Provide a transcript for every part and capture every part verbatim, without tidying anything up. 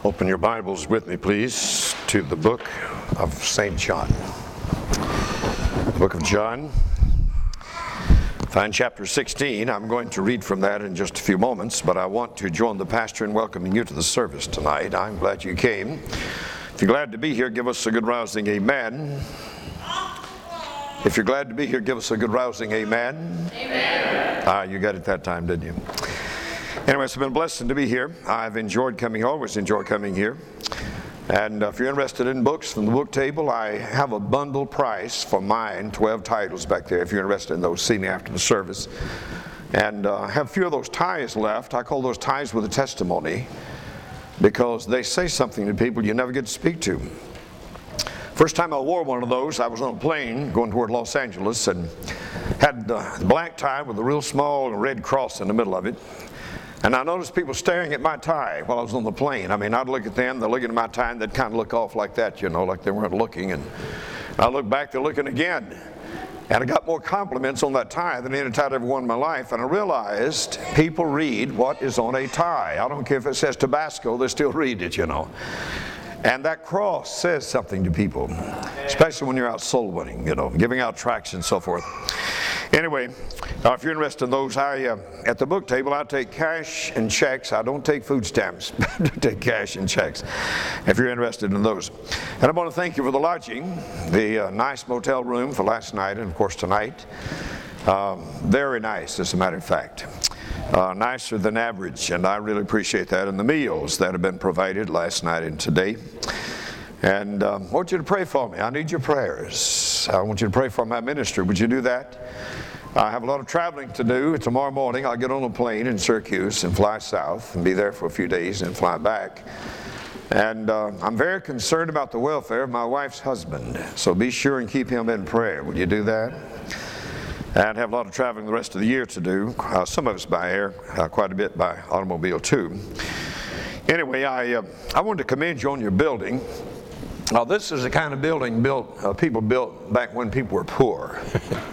Open your Bibles with me, please, to the book of Saint John. The book of John. Find chapter sixteen. I'm going to read from that in just a few moments, but I want to join the pastor in welcoming you to the service tonight. I'm glad you came. If you're glad to be here, give us a good rousing amen. If you're glad to be here, give us a good rousing amen. Amen. Ah, you got it that time, didn't you? Anyway, it's been a blessing to be here. I've enjoyed coming, always enjoy coming here. And uh, if you're interested in books from the book table, I have a bundle price for mine, twelve titles back there. If you're interested in those, see me after the service. And uh, I have a few of those ties left. I call those ties with a testimony because they say something to people you never get to speak to. First time I wore one of those, I was on a plane going toward Los Angeles and had uh, the black tie with a real small red cross in the middle of it. And I noticed people staring at my tie while I was on the plane. I mean, I'd look at them, they're looking at my tie, and they'd kind of look off like that, you know, like they weren't looking. And I look back, they're looking again. And I got more compliments on that tie than any tie I'd ever worn in my life. And I realized people read what is on a tie. I don't care if it says Tabasco, they still read it, you know. And that cross says something to people, especially when you're out soul winning, you know, giving out tracts and so forth. Anyway, uh, if you're interested in those, I uh, at the book table, I take cash and checks. I don't take food stamps. I take cash and checks, if you're interested in those. And I want to thank you for the lodging, the uh, nice motel room for last night and, of course, tonight. Um, very nice, as a matter of fact. Uh, nicer than average, and I really appreciate that. And the meals that have been provided last night and today. And um, I want you to pray for me. I need your prayers. I want you to pray for my ministry. Would you do that? I have a lot of traveling to do. Tomorrow morning I'll get on a plane in Syracuse and fly south and be there for a few days and fly back. And uh, I'm very concerned about the welfare of my wife's husband. So be sure and keep him in prayer. Would you do that? And have a lot of traveling the rest of the year to do. Uh, some of us by air, uh, quite a bit by automobile too. Anyway, I, uh, I wanted to commend you on your building. Now, this is the kind of building built, uh, people built back when people were poor.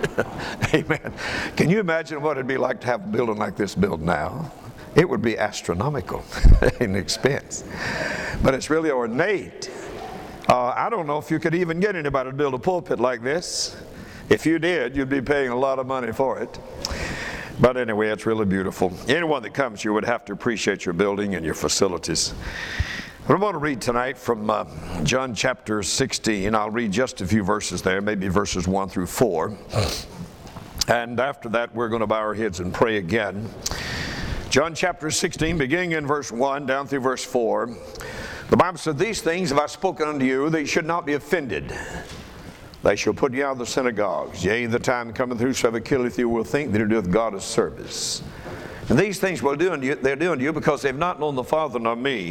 Amen. Can you imagine what it'd be like to have a building like this built now? It would be astronomical in expense. But it's really ornate. Uh, I don't know if you could even get anybody to build a pulpit like this. If you did, you'd be paying a lot of money for it. But anyway, it's really beautiful. Anyone that comes, you would have to appreciate your building and your facilities. I want to read tonight from uh, John chapter sixteen. I'll read just a few verses there, maybe verses one through four. And after that, we're going to bow our heads and pray again. John chapter sixteen, beginning in verse one down through verse four. The Bible said, "These things have I spoken unto you, that you should not be offended. They shall put you out of the synagogues. Yea, the time cometh, whosoever killeth you will think that he doeth God a service. And these things will do unto you, they're doing to you because they've not known the Father nor me.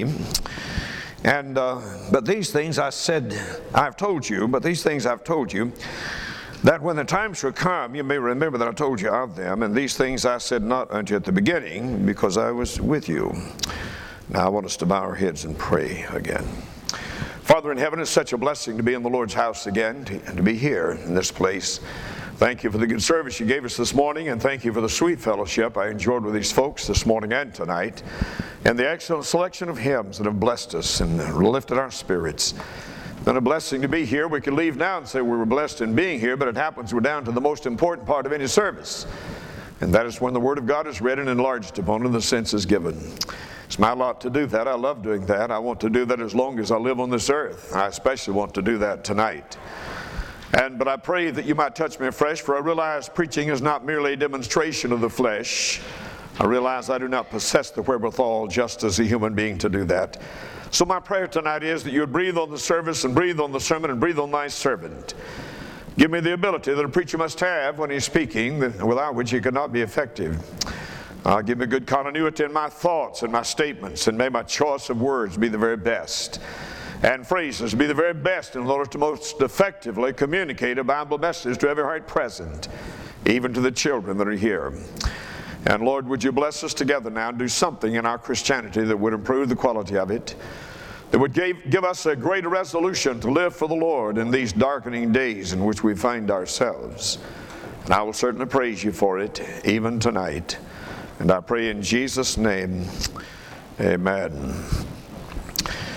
And uh, but these things I said, I've told you, but these things I've told you, that when the time shall come, you may remember that I told you of them. And these things I said not unto you at the beginning, because I was with you." Now I want us to bow our heads and pray again. Father in heaven, it's such a blessing to be in the Lord's house again, to, and to be here in this place. Thank you for the good service you gave us this morning, and thank you for the sweet fellowship I enjoyed with these folks this morning and tonight, and the excellent selection of hymns that have blessed us and lifted our spirits. It's been a blessing to be here. We could leave now and say we were blessed in being here, but it happens we're down to the most important part of any service, and that is when the Word of God is read and enlarged upon and the sense is given. It's my lot to do that. I love doing that. I want to do that as long as I live on this earth. I especially want to do that tonight. And but I pray that you might touch me afresh, for I realize preaching is not merely a demonstration of the flesh. I realize I do not possess the wherewithal just as a human being to do that. So my prayer tonight is that you would breathe on the service and breathe on the sermon and breathe on thy servant. Give me the ability that a preacher must have when he's speaking, without which he cannot be effective. Uh, give me good continuity in my thoughts and my statements, and may my choice of words be the very best, and phrases be the very best in order to most effectively communicate a Bible message to every heart present, even to the children that are here. And Lord, would you bless us together now and do something in our Christianity that would improve the quality of it, that would give, give us a greater resolution to live for the Lord in these darkening days in which we find ourselves. And I will certainly praise you for it, even tonight. And I pray in Jesus' name, amen.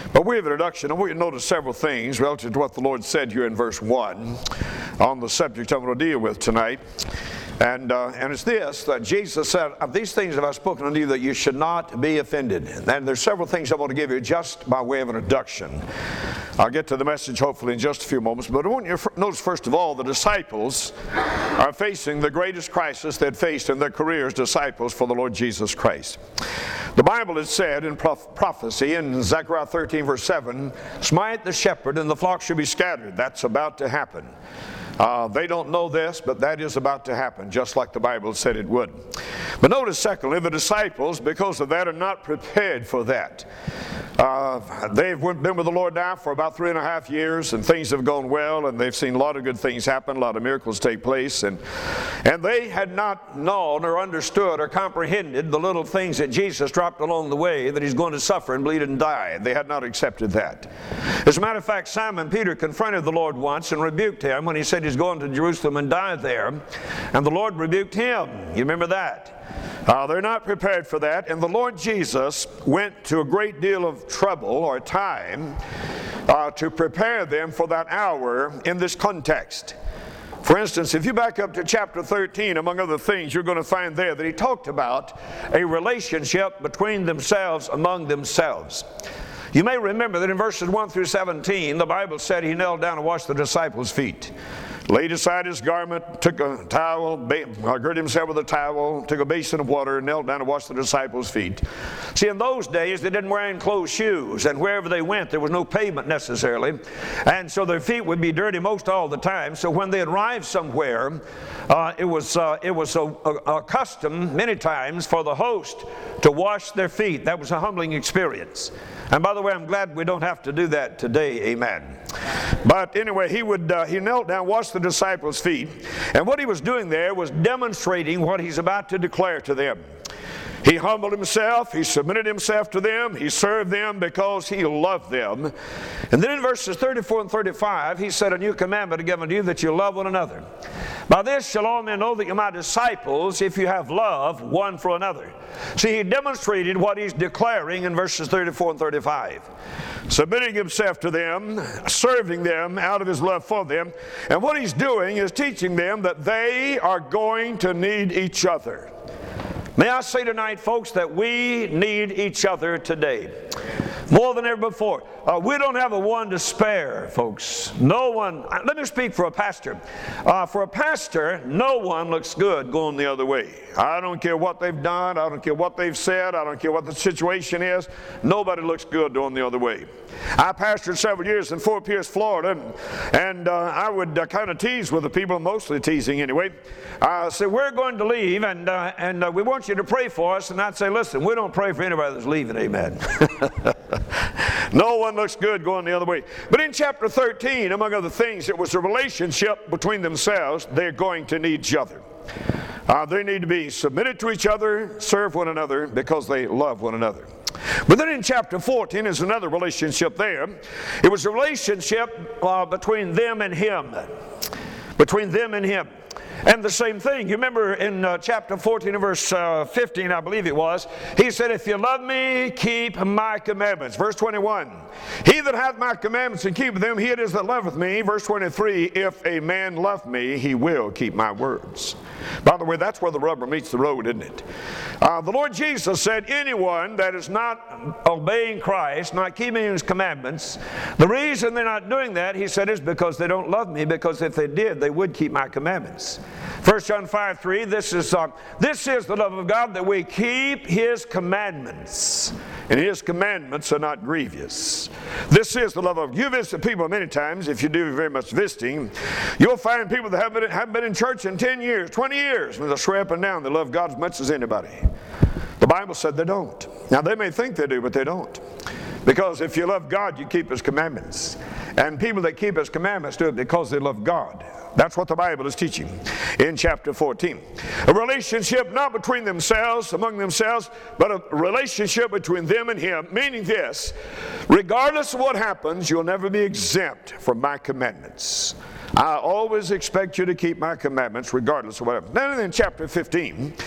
But we have an introduction, and we notice several things relative to what the Lord said here in verse one on the subject I'm going to deal with tonight. And, uh, and it's this, that Jesus said, of these things have I spoken unto you, that you should not be offended. And there's several things I want to give you just by way of an introduction. I'll get to the message hopefully in just a few moments, but I want you to notice first of all, the disciples are facing the greatest crisis they'd faced in their career as disciples for the Lord Jesus Christ. The Bible has said in prof- prophecy in Zechariah thirteen verse seven, smite the shepherd and the flock shall be scattered. That's about to happen. Uh, they don't know this, but that is about to happen, just like the Bible said it would. But notice, secondly, the disciples, because of that, are not prepared for that. Uh, they've been with the Lord now for about three and a half years, and things have gone well, and they've seen a lot of good things happen, a lot of miracles take place, and, and they had not known or understood or comprehended the little things that Jesus dropped along the way, that he's going to suffer and bleed and die. They had not accepted that. As a matter of fact, Simon Peter confronted the Lord once and rebuked him when he said he's going to Jerusalem and die there, and the Lord rebuked him. You remember that? Uh, they're not prepared for that, and the Lord Jesus went to a great deal of trouble or time uh, to prepare them for that hour in this context. For instance, if you back up to chapter thirteen, among other things, you're going to find there that he talked about a relationship between themselves, among themselves. You may remember that in verses one through seventeen, the Bible said he knelt down and washed the disciples' feet. Laid aside his garment, took a towel, girded himself with a towel, took a basin of water, and knelt down and washed the disciples' feet. See, in those days, they didn't wear enclosed shoes, and wherever they went, there was no pavement necessarily, and so their feet would be dirty most all the time. So when they arrived somewhere, uh, it was uh, it was a, a, a custom many times for the host to wash their feet. That was a humbling experience. And by the way, I'm glad we don't have to do that today, amen. But anyway, he would uh, he knelt down, washed the disciples' feet, and what he was doing there was demonstrating what he's about to declare to them. He humbled himself, he submitted himself to them, he served them because he loved them. And then in verses thirty-four and thirty-five, he said, a new commandment I give unto you, that you love one another. By this shall all men know that you're my disciples, if you have love one for another. See, he demonstrated what he's declaring in verses thirty-four and thirty-five. Submitting himself to them, serving them out of his love for them. And what he's doing is teaching them that they are going to need each other. May I say tonight, folks, that we need each other today. More than ever before. Uh, we don't have a one to spare, folks. No one, let me speak for a pastor. Uh, for a pastor, no one looks good going the other way. I don't care what they've done. I don't care what they've said. I don't care what the situation is. Nobody looks good going the other way. I pastored several years in Fort Pierce, Florida, and, and uh, I would uh, kind of tease with the people, mostly teasing anyway. I uh, say, we're going to leave, and, uh, and uh, we want you to pray for us. And I'd say, listen, we don't pray for anybody that's leaving, amen. No one looks good going the other way. But in chapter thirteen, among other things, it was a relationship between themselves. They're going to need each other. Uh, they need to be submitted to each other, serve one another, because they love one another. But then in chapter fourteen is another relationship there. It was a relationship uh, between them and him. Between them and him. And the same thing, you remember in uh, chapter fourteen and verse uh, fifteen, I believe it was, he said, if you love me, keep my commandments. Verse twenty-one, he that hath my commandments and keepeth them, he it is that loveth me. Verse twenty-three, if a man love me, he will keep my words. By the way, that's where the rubber meets the road, isn't it? Uh, the Lord Jesus said, anyone that is not obeying Christ, not keeping his commandments, the reason they're not doing that, he said, is because they don't love me, because if they did, they would keep my commandments. First John five three, this is, uh, this is the love of God, that we keep his commandments. And his commandments are not grievous. This is the love of God. You visit people many times, if you do very much visiting, you'll find people that haven't been, haven't been in church in ten years, twenty years, and they'll swear up and down they love God as much as anybody. The Bible said they don't. Now they may think they do, but they don't. Because if you love God, you keep his commandments. And people that keep his commandments do it because they love God. That's what the Bible is teaching in chapter fourteen. A relationship not between themselves, among themselves, but a relationship between them and him, meaning this, regardless of what happens, you'll never be exempt from my commandments. I always expect you to keep my commandments regardless of whatever. Then in chapter fifteen,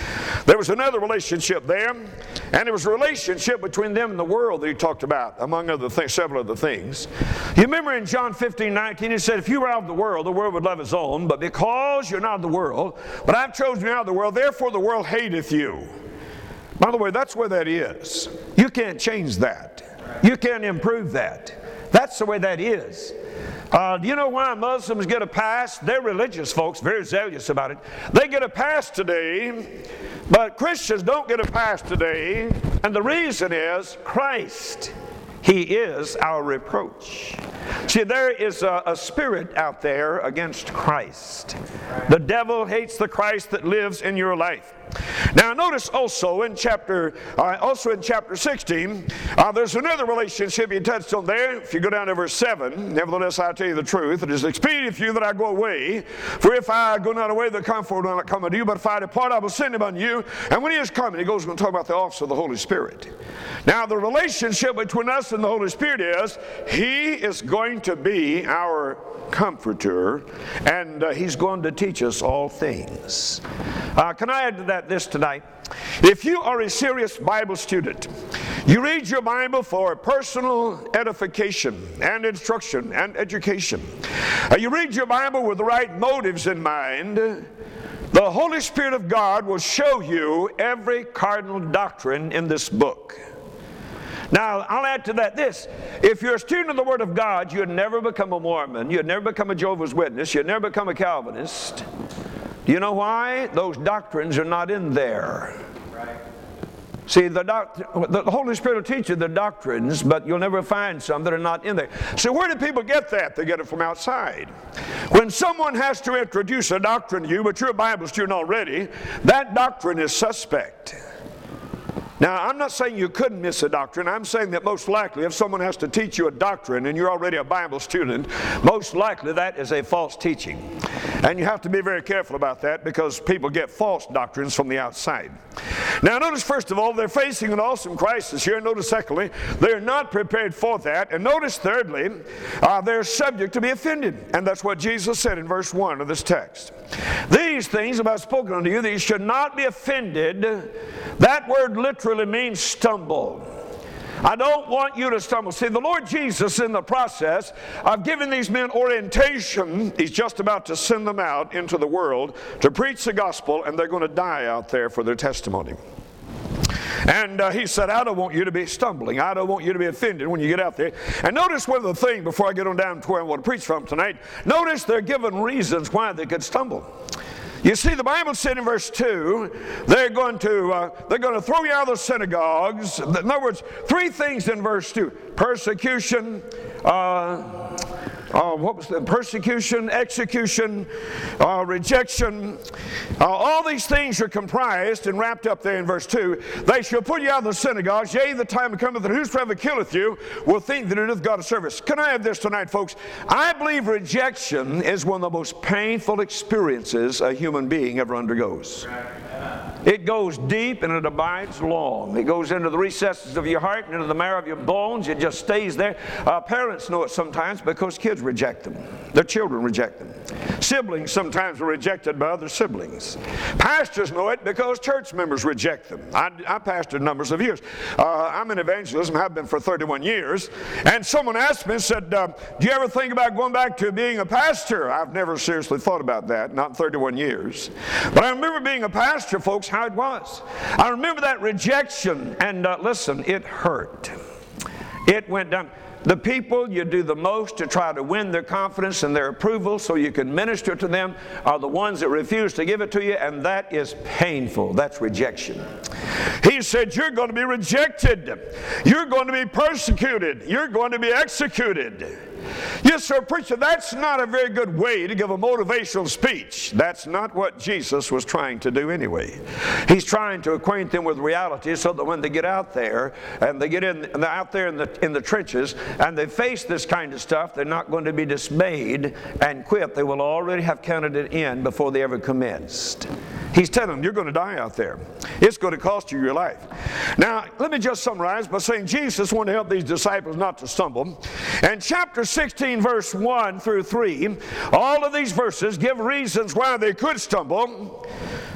There was another relationship there, and it was a relationship between them and the world that he talked about, among other things, several other things. You remember in John fifteen nineteen, he said, if you were out of the world, the world would love its own, but because you're not of the world, but I've chosen you out of the world, therefore the world hateth you. By the way, that's where that is. You can't change that. You can't improve that. That's the way that is. Uh, do you know why Muslims get a pass? They're religious folks, very zealous about it. They get a pass today, but Christians don't get a pass today. And the reason is Christ. He is our reproach. See, there is a, a spirit out there against Christ. The devil hates the Christ that lives in your life. Now, notice also in chapter, uh, also in chapter sixteen, uh, there's another relationship he touched on there. If you go down to verse seven, nevertheless I tell you the truth, it is expedient for you that I go away. For if I go not away, the Comforter will not come unto you. But if I depart, I will send him unto you. And when he is coming, he goes going to talk about the office of the Holy Spirit. Now, the relationship between us and the Holy Spirit is he is going to be our Comforter, and uh, he's going to teach us all things. Uh, can I add to that this tonight? If you are a serious Bible student, you read your Bible for personal edification and instruction and education. Uh, you read your Bible with the right motives in mind. The Holy Spirit of God will show you every cardinal doctrine in this book. Now, I'll add to that this. If you're a student of the Word of God, you'd never become a Mormon. You'd never become a Jehovah's Witness. You'd never become a Calvinist. Do you know why? Those doctrines are not in there. Right. See, the, doct- the Holy Spirit will teach you the doctrines, but you'll never find some that are not in there. So where do people get that? They get it from outside. When someone has to introduce a doctrine to you, but you're a Bible student already, that doctrine is suspect. Now, I'm not saying you couldn't miss a doctrine. I'm saying that most likely if someone has to teach you a doctrine and you're already a Bible student, most likely that is a false teaching. And you have to be very careful about that because people get false doctrines from the outside. Now, notice first of all, they're facing an awesome crisis here. Notice secondly, they're not prepared for that. And notice thirdly, uh, they're subject to be offended. And that's what Jesus said in verse one of this text. These things have I spoken unto you, that you should not be offended. That word literally means stumble. I don't want you to stumble. See, the Lord Jesus, in the process of giving these men orientation, he's just about to send them out into the world to preach the gospel, and they're going to die out there for their testimony. And uh, he said, I don't want you to be stumbling. I don't want you to be offended when you get out there. And notice one other thing before I get on down to where I want to preach from tonight. Notice they're given reasons why they could stumble. You see, the Bible said in verse two, they're going to uh, they're going to throw you out of the synagogues. In other words, three things in verse two: persecution, uh, uh, what was the persecution, execution, uh, rejection. Uh, all these things are comprised and wrapped up there in verse two. They shall put you out of the synagogues. Yea, the time cometh that whosoever killeth you will think that it is God of service. Can I have this tonight, folks? I believe rejection is one of the most painful experiences a human being ever undergoes. It goes deep and it abides long. It goes into the recesses of your heart and into the marrow of your bones. It just stays there. Uh, parents know it sometimes because kids reject them. Their children reject them. Siblings sometimes are rejected by other siblings. Pastors know it because church members reject them. I, I pastored numbers of years. Uh, I'm in evangelism, have been for thirty-one years. And someone asked me and said, uh, do you ever think about going back to being a pastor? I've never seriously thought about that, not in thirty-one years. But I remember being a pastor, folks, how it was. I remember that rejection, and uh, listen, it hurt. It went down. The people you do the most to try to win their confidence and their approval so you can minister to them are the ones that refuse to give it to you, and that is painful. That's rejection. He said, you're going to be rejected. You're going to be persecuted. You're going to be executed. Yes, sir, preacher, that's not a very good way to give a motivational speech. That's not what Jesus was trying to do anyway. He's trying to acquaint them with reality so that when they get out there and they get in, and they're out there in the, in the trenches and they face this kind of stuff, they're not going to be dismayed and quit. They will already have counted it in before they ever commenced. He's telling them, you're going to die out there. It's going to cost you your life. Now, let me just summarize by saying Jesus wanted to help these disciples not to stumble. And chapter sixteen, verse one through three, all of these verses give reasons why they could stumble.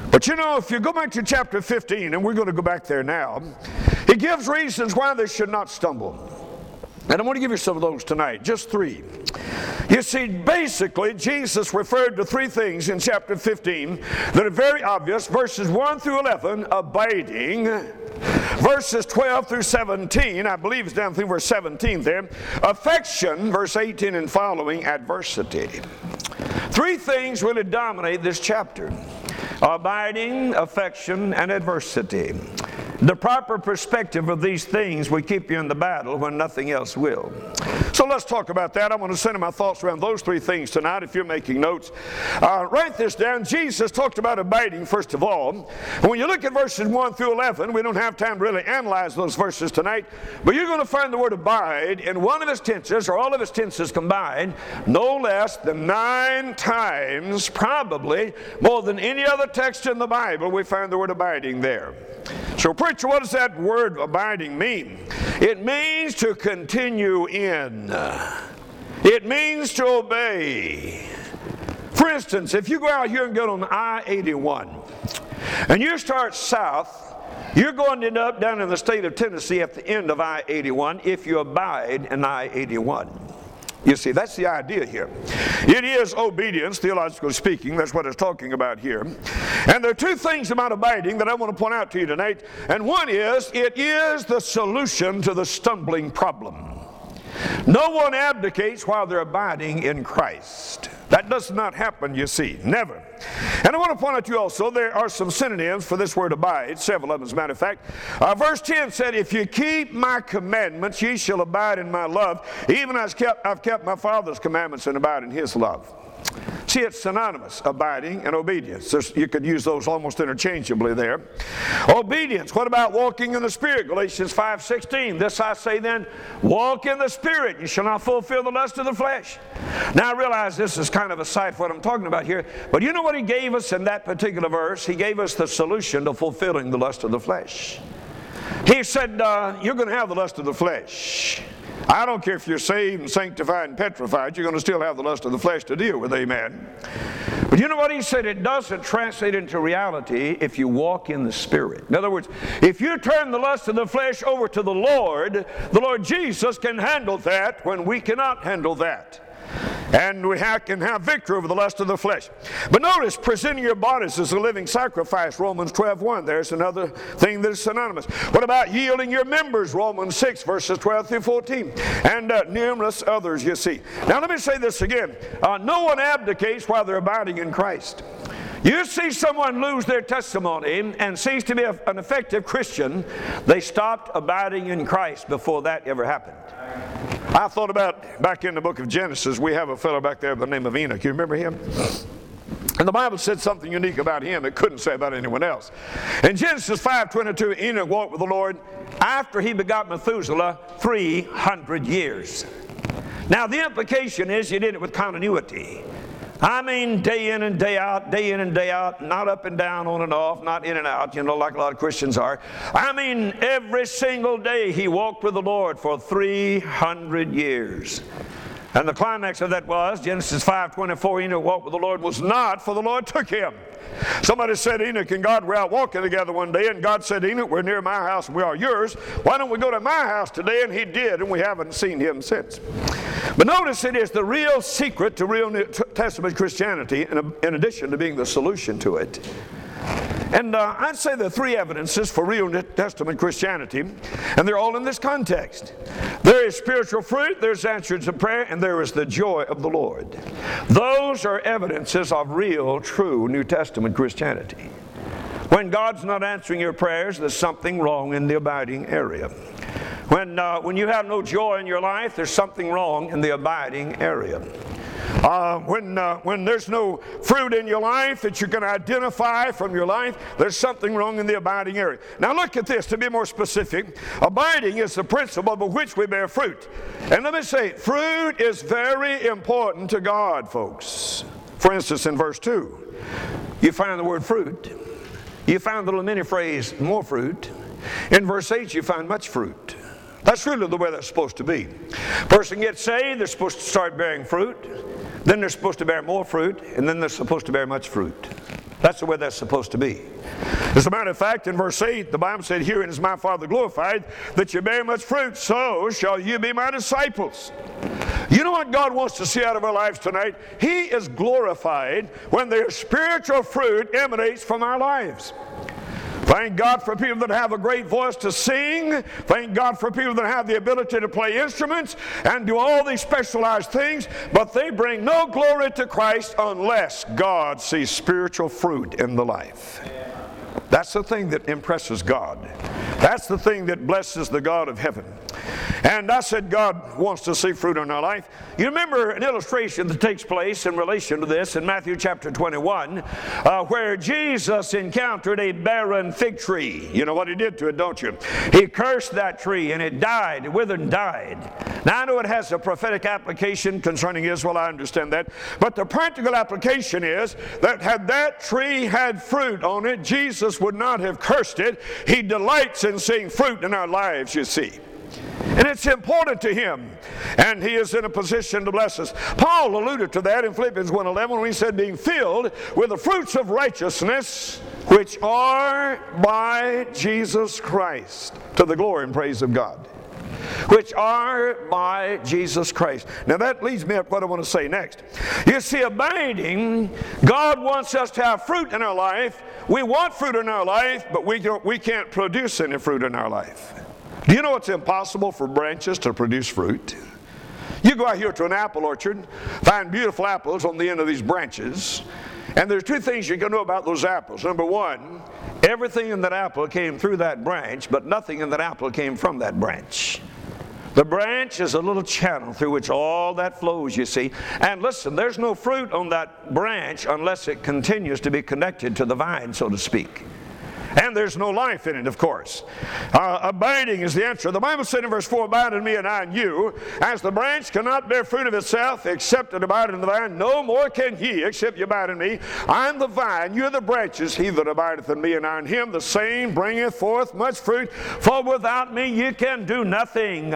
But you know, if you go back to chapter fifteen, and we're going to go back there now, he gives reasons why they should not stumble. And I'm going to give you some of those tonight, just three. You see, basically, Jesus referred to three things in chapter fifteen that are very obvious. Verses one through eleven, abiding. Verses twelve through seventeen, I believe it's down through verse seventeen there. Affection, verse eighteen and following, adversity. Three things really dominate this chapter. Abiding, affection, and adversity. The proper perspective of these things will keep you in the battle when nothing else will. So let's talk about that. I'm going to center my thoughts around those three things tonight if you're making notes. Uh, write this down. Jesus talked about abiding first of all. And when you look at verses one through eleven, we don't have time to really analyze those verses tonight, but you're going to find the word abide in one of its tenses, or all of its tenses combined, no less than nine times, probably more than any other text in the Bible, we find the word abiding there. So preacher, what does that word abiding mean? It means to continue in. It means to obey. For instance, if you go out here and get on I eighty-one and you start south, you're going to end up down in the state of Tennessee at the end of I eighty-one if you abide in I eighty-one. You see, that's the idea here. It is obedience, theologically speaking. That's what it's talking about here. And there are two things about abiding that I want to point out to you tonight. And one is, it is the solution to the stumbling problem. No one abdicates while they're abiding in Christ. That does not happen, you see. Never. And I want to point out to you also, there are some synonyms for this word abide, several of them as a matter of fact. Uh, verse ten said, if you keep my commandments, ye shall abide in my love, even as kept, I've kept my Father's commandments and abide in his love. See, it's synonymous, abiding and obedience. There's, you could use those almost interchangeably there. Obedience, what about walking in the Spirit? Galatians five sixteen, this I say then, walk in the Spirit, you shall not fulfill the lust of the flesh. Now I realize this is kind of a side for what I'm talking about here, but you know what he gave us in that particular verse? He gave us the solution to fulfilling the lust of the flesh. He said, uh, you're going to have the lust of the flesh. I don't care if you're saved and sanctified and petrified, you're going to still have the lust of the flesh to deal with, amen. But you know what he said? It doesn't translate into reality if you walk in the Spirit. In other words, if you turn the lust of the flesh over to the Lord, the Lord Jesus can handle that when we cannot handle that. And we have, can have victory over the lust of the flesh. But notice, presenting your bodies as a living sacrifice, Romans twelve one. There's another thing that is synonymous. What about yielding your members, Romans six, verses twelve through fourteen? And uh, numerous others, you see. Now let me say this again. Uh, no one abdicates while they're abiding in Christ. You see someone lose their testimony and cease to be a, an effective Christian, they stopped abiding in Christ before that ever happened. I thought about, back in the book of Genesis, we have a fellow back there by the name of Enoch. You remember him? And the Bible said something unique about him it couldn't say about anyone else. In Genesis five twenty-two, Enoch walked with the Lord after he begot Methuselah three hundred years. Now the implication is you did it with continuity. I mean day in and day out, day in and day out, not up and down, on and off, not in and out, you know, like a lot of Christians are. I mean every single day he walked with the Lord for three hundred years. And the climax of that was, Genesis five twenty-four, Enoch walked with the Lord was not, for the Lord took him. Somebody said Enoch and God were out walking together one day, and God said, Enoch, we're near my house and we are yours. Why don't we go to my house today? And he did, and we haven't seen him since. But notice it is the real secret to real New Testament Christianity, in, in addition to being the solution to it. And uh, I'd say there are three evidences for real New Testament Christianity, and they're all in this context. There is spiritual fruit, there's answers to prayer, and there is the joy of the Lord. Those are evidences of real, true New Testament Christianity. When God's not answering your prayers, there's something wrong in the abiding area. When, uh, when you have no joy in your life, there's something wrong in the abiding area. Uh, when, uh, when there's no fruit in your life that you can identify from your life, there's something wrong in the abiding area. Now look at this, to be more specific. Abiding is the principle by which we bear fruit. And let me say, fruit is very important to God, folks. For instance, in verse two, you find the word fruit. You find the little mini phrase, more fruit. In verse eight, you find much fruit. That's really the way that's supposed to be. Person gets saved, they're supposed to start bearing fruit. Then they're supposed to bear more fruit, and then they're supposed to bear much fruit. That's the way that's supposed to be. As a matter of fact, in verse eight, the Bible said, "Herein is my Father glorified, that you bear much fruit, so shall you be my disciples." You know what God wants to see out of our lives tonight? He is glorified when their spiritual fruit emanates from our lives. Thank God for people that have a great voice to sing. Thank God for people that have the ability to play instruments and do all these specialized things, but they bring no glory to Christ unless God sees spiritual fruit in the life. That's the thing that impresses God. That's the thing that blesses the God of heaven. And I said God wants to see fruit in our life. You remember an illustration that takes place in relation to this in Matthew chapter twenty-one, uh, where Jesus encountered a barren fig tree. You know what he did to it, don't you? He cursed that tree and it died, it withered and died. Now I know it has a prophetic application concerning Israel, I understand that. But the practical application is that had that tree had fruit on it, Jesus would not have cursed it. He delights in seeing fruit in our lives, you see. And it's important to him, and he is in a position to bless us. Paul alluded to that in Philippians one eleven when he said, "Being filled with the fruits of righteousness, which are by Jesus Christ, to the glory and praise of God." Which are by Jesus Christ. Now that leads me up what I want to say next. You see, abiding, God wants us to have fruit in our life. We want fruit in our life, but we don't, we can't produce any fruit in our life. Do you know it's impossible for branches to produce fruit? You go out here to an apple orchard, find beautiful apples on the end of these branches, and there's two things you can know about those apples. Number one, everything in that apple came through that branch, but nothing in that apple came from that branch. The branch is a little channel through which all that flows, you see. And listen, there's no fruit on that branch unless it continues to be connected to the vine, so to speak. And there's no life in it, of course. Uh, abiding is the answer. The Bible said in verse four, "Abide in me and I in you. As the branch cannot bear fruit of itself except it abide in the vine, no more can ye except you abide in me. I am the vine, you are the branches. He that abideth in me and I in him, the same bringeth forth much fruit. For without me you can do nothing."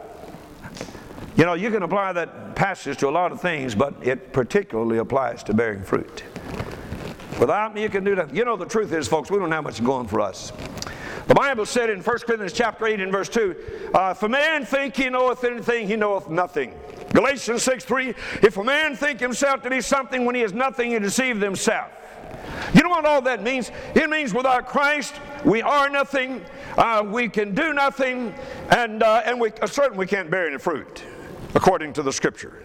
You know, you can apply that passage to a lot of things, but it particularly applies to bearing fruit. Without me you can do nothing. You know, the truth is, folks, we don't have much going for us. The Bible said in First Corinthians chapter eight and verse two, uh, "If a man think he knoweth anything, he knoweth nothing." Galatians six three, "If a man think himself to be something when he is nothing, he deceiveth himself." You know what all that means? It means without Christ, we are nothing, uh, we can do nothing, and, uh, and we, uh, certainly we can't bear any fruit, according to the Scripture.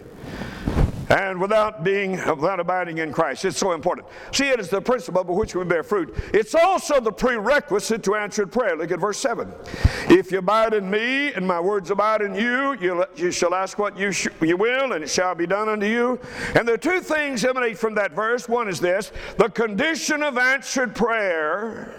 And without being, without abiding in Christ. It's so important. See, it is the principle by which we bear fruit. It's also the prerequisite to answered prayer. Look at verse seven. "If you abide in me, and my words abide in you, you, you shall ask what you, sh- you will, and it shall be done unto you." And the two things emanate from that verse. One is this: the condition of answered prayer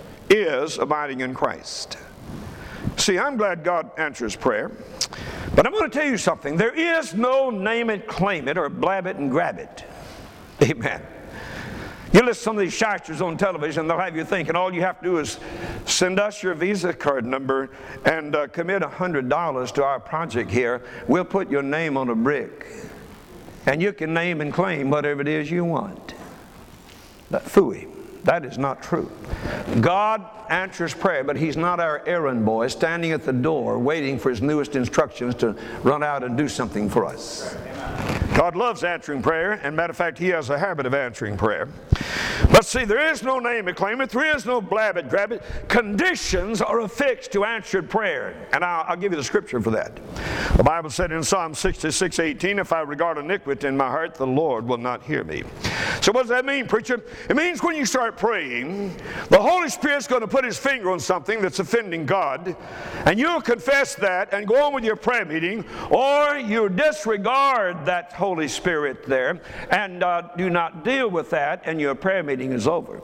is abiding in Christ. See, I'm glad God answers prayer. But I'm going to tell you something. There is no name it, claim it, or blab it and grab it. Amen. You listen to some of these shysters on television, they'll have you thinking all you have to do is send us your Visa card number and uh, commit one hundred dollars to our project here. We'll put your name on a brick. And you can name and claim whatever it is you want. That phooey. That is not true. God answers prayer, but He's not our errand boy standing at the door waiting for His newest instructions to run out and do something for us. God loves answering prayer, and matter of fact, He has a habit of answering prayer. But see, there is no name it, claim it. There is no blab it, grab it. Conditions are affixed to answered prayer. And I'll, I'll give you the scripture for that. The Bible said in Psalm sixty-six eighteen, "If I regard iniquity in my heart, the Lord will not hear me." So what does that mean, preacher? It means when you start praying, the Holy Spirit's going to put His finger on something that's offending God, and you'll confess that and go on with your prayer meeting, or you disregard that Holy Spirit there and uh, do not deal with that, and your prayer meeting is over.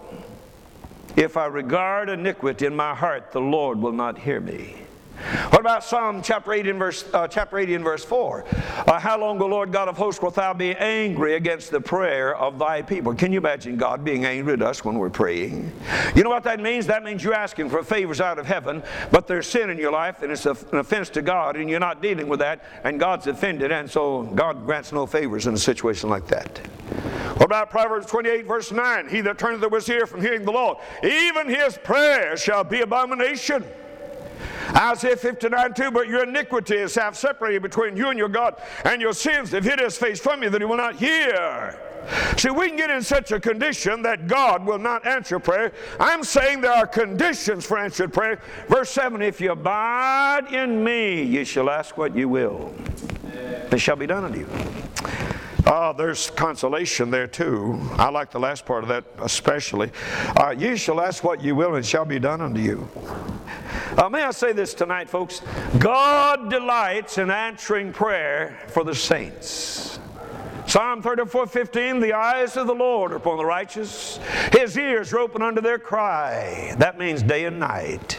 If I regard iniquity in my heart, the Lord will not hear me. What about Psalm chapter eighty and verse, uh, chapter eighty and verse four? Uh, how long, O Lord God of hosts, wilt thou be angry against the prayer of thy people? Can you imagine God being angry at us when we're praying? You know what that means? That means you're asking for favors out of heaven, but there's sin in your life, and it's a, an offense to God, and you're not dealing with that, and God's offended, and so God grants no favors in a situation like that. What about Proverbs twenty-eight, verse nine? He that turneth away his ear from hearing the Lord, even his prayer shall be abomination. Isaiah fifty-nine, two, but your iniquities have separated between you and your God, and your sins have hid his face from you that he will not hear. See, we can get in such a condition that God will not answer prayer. I'm saying there are conditions for answered prayer. Verse seven, if you abide in me, you shall ask what you will. It shall be done unto you. Oh, there's consolation there too. I like the last part of that especially. Uh, you shall ask what you will, and it shall be done unto you. Uh, may I say this tonight, folks? God delights in answering prayer for the saints. Psalm thirty-four, fifteen, the eyes of the Lord are upon the righteous. His ears are open unto their cry. That means day and night.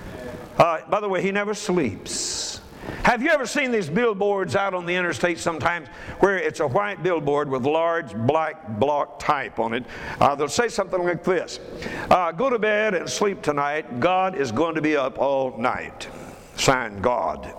Uh, by the way, he never sleeps. Have you ever seen these billboards out on the interstate sometimes where it's a white billboard with large black block type on it? Uh, they'll say something like this. Uh, go to bed and sleep tonight. God is going to be up all night. Signed, God.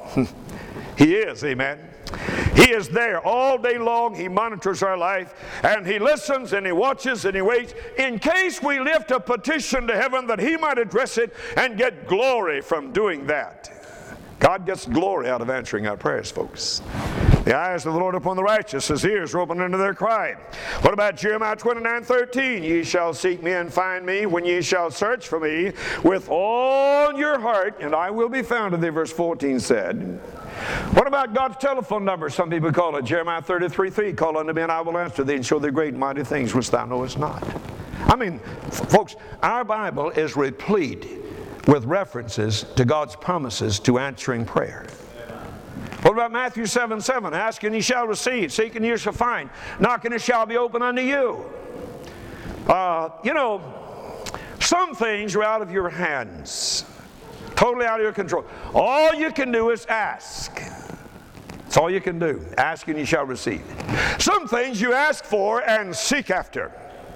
He is, amen. He is there all day long. He monitors our life, and he listens and he watches and he waits in case we lift a petition to heaven that he might address it and get glory from doing that. God gets glory out of answering our prayers, folks. The eyes of the Lord upon the righteous, his ears are open unto their cry. What about Jeremiah twenty-nine, thirteen? Ye shall seek me and find me when ye shall search for me with all your heart, and I will be found of thee, verse fourteen said. What about God's telephone number? Some people call it Jeremiah thirty-three, three. Call unto me and I will answer thee and show thee great and mighty things which thou knowest not. I mean, f- folks, our Bible is replete with references to God's promises to answering prayer. What about Matthew seven, seven? Ask and ye shall receive, seek and ye shall find, knock and it shall be open unto you. Uh, you know, some things are out of your hands, totally out of your control. All you can do is ask. That's all you can do. Ask and ye shall receive. Some things you ask for and seek after.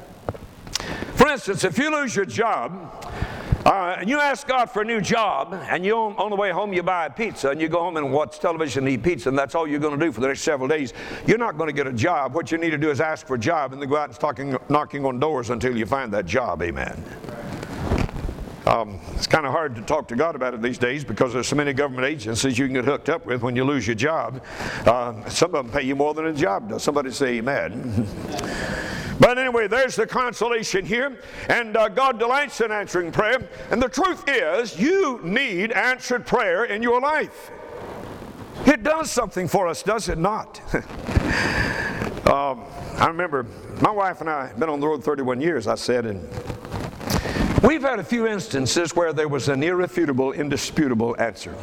For instance, if you lose your job, Uh, and you ask God for a new job, and you on, on the way home you buy a pizza, and you go home and watch television and eat pizza, and that's all you're going to do for the next several days, you're not going to get a job. What you need to do is ask for a job, and then go out and start knocking on doors until you find that job. Amen. Um, it's kind of hard to talk to God about it these days because there's so many government agencies you can get hooked up with when you lose your job. Uh, some of them pay you more than a job does. Somebody say amen. But anyway, there's the consolation here. And uh, God delights in answering prayer. And the truth is, you need answered prayer in your life. It does something for us, does it not? um, I remember my wife and I have been on the road thirty-one years, I said, and we've had a few instances where there was an irrefutable, indisputable answer.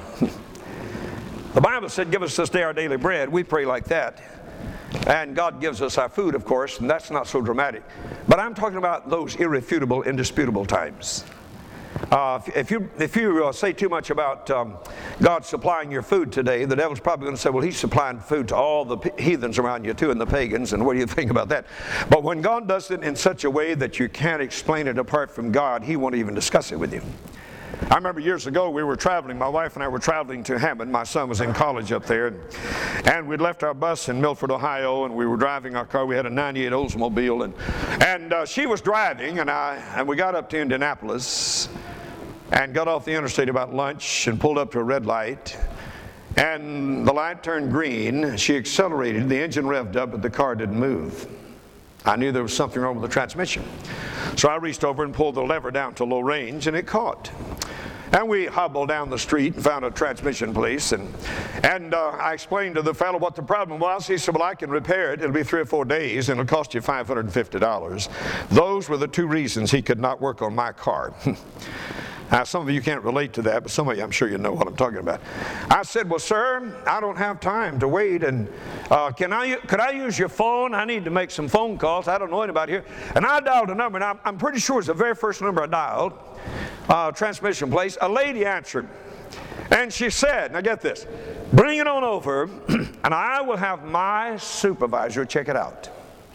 The Bible said, give us this day our daily bread. We pray like that. And God gives us our food, of course, and that's not so dramatic. But I'm talking about those irrefutable, indisputable times. Uh, if, if you, if you uh, say too much about um, God supplying your food today, the devil's probably going to say, well, he's supplying food to all the p- heathens around you too, and the pagans, and what do you think about that? But when God does it in such a way that you can't explain it apart from God, he won't even discuss it with you. I remember years ago we were traveling, my wife and I were traveling to Hammond. My son was in college up there. And, and we'd left our bus in Milford, Ohio, and we were driving our car. We had a ninety-eight Oldsmobile, and, and uh, she was driving, and, I, and we got up to Indianapolis and got off the interstate about lunch and pulled up to a red light. And the light turned green. She accelerated. The engine revved up, but the car didn't move. I knew there was something wrong with the transmission. So I reached over and pulled the lever down to low range, and it caught. And we hobbled down the street and found a transmission place. And, and uh, I explained to the fellow what the problem was. He said, well, I can repair it. It'll be three or four days, and it'll cost you five hundred fifty dollars. Those were the two reasons he could not work on my car. Now, some of you can't relate to that, but some of you, I'm sure you know what I'm talking about. I said, well, sir, I don't have time to wait, and uh, can I, could I use your phone? I need to make some phone calls. I don't know anybody here. And I dialed a number, and I'm, I'm pretty sure it's the very first number I dialed, uh, transmission place. A lady answered, and she said, now get this, bring it on over, and I will have my supervisor check it out.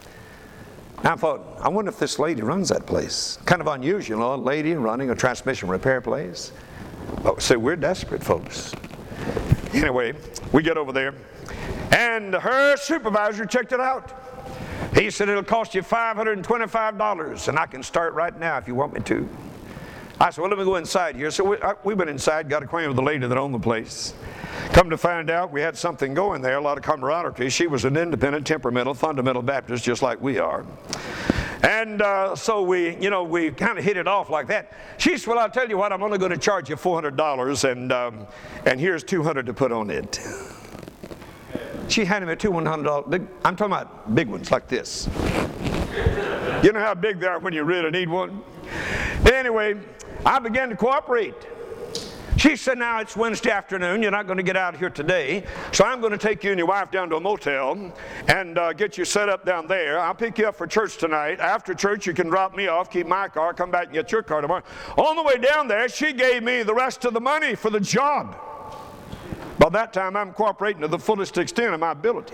I thought, I wonder if this lady runs that place. Kind of unusual, you know, a lady running a transmission repair place. But so we're desperate, folks. Anyway, we get over there, and her supervisor checked it out. He said, it'll cost you five hundred twenty-five dollars, and I can start right now if you want me to. I said, well, let me go inside here. So we, I, we went inside, got acquainted with the lady that owned the place. Come to find out, we had something going there, a lot of camaraderie. She was an independent, temperamental, fundamental Baptist, just like we are. And uh, so we, you know, we kind of hit it off like that. She said, well, I'll tell you what, I'm only going to charge you four hundred dollars, and, um, and here's two hundred dollars to put on it. She handed me two one hundred dollars. Big, I'm talking about big ones like this. You know how big they are when you really need one? Anyway, I began to cooperate. She said, now it's Wednesday afternoon, you're not going to get out of here today, so I'm going to take you and your wife down to a motel and uh, get you set up down there. I'll pick you up for church tonight. After church, you can drop me off, keep my car, come back and get your car tomorrow. On the way down there, she gave me the rest of the money for the job. By that time, I'm cooperating to the fullest extent of my ability.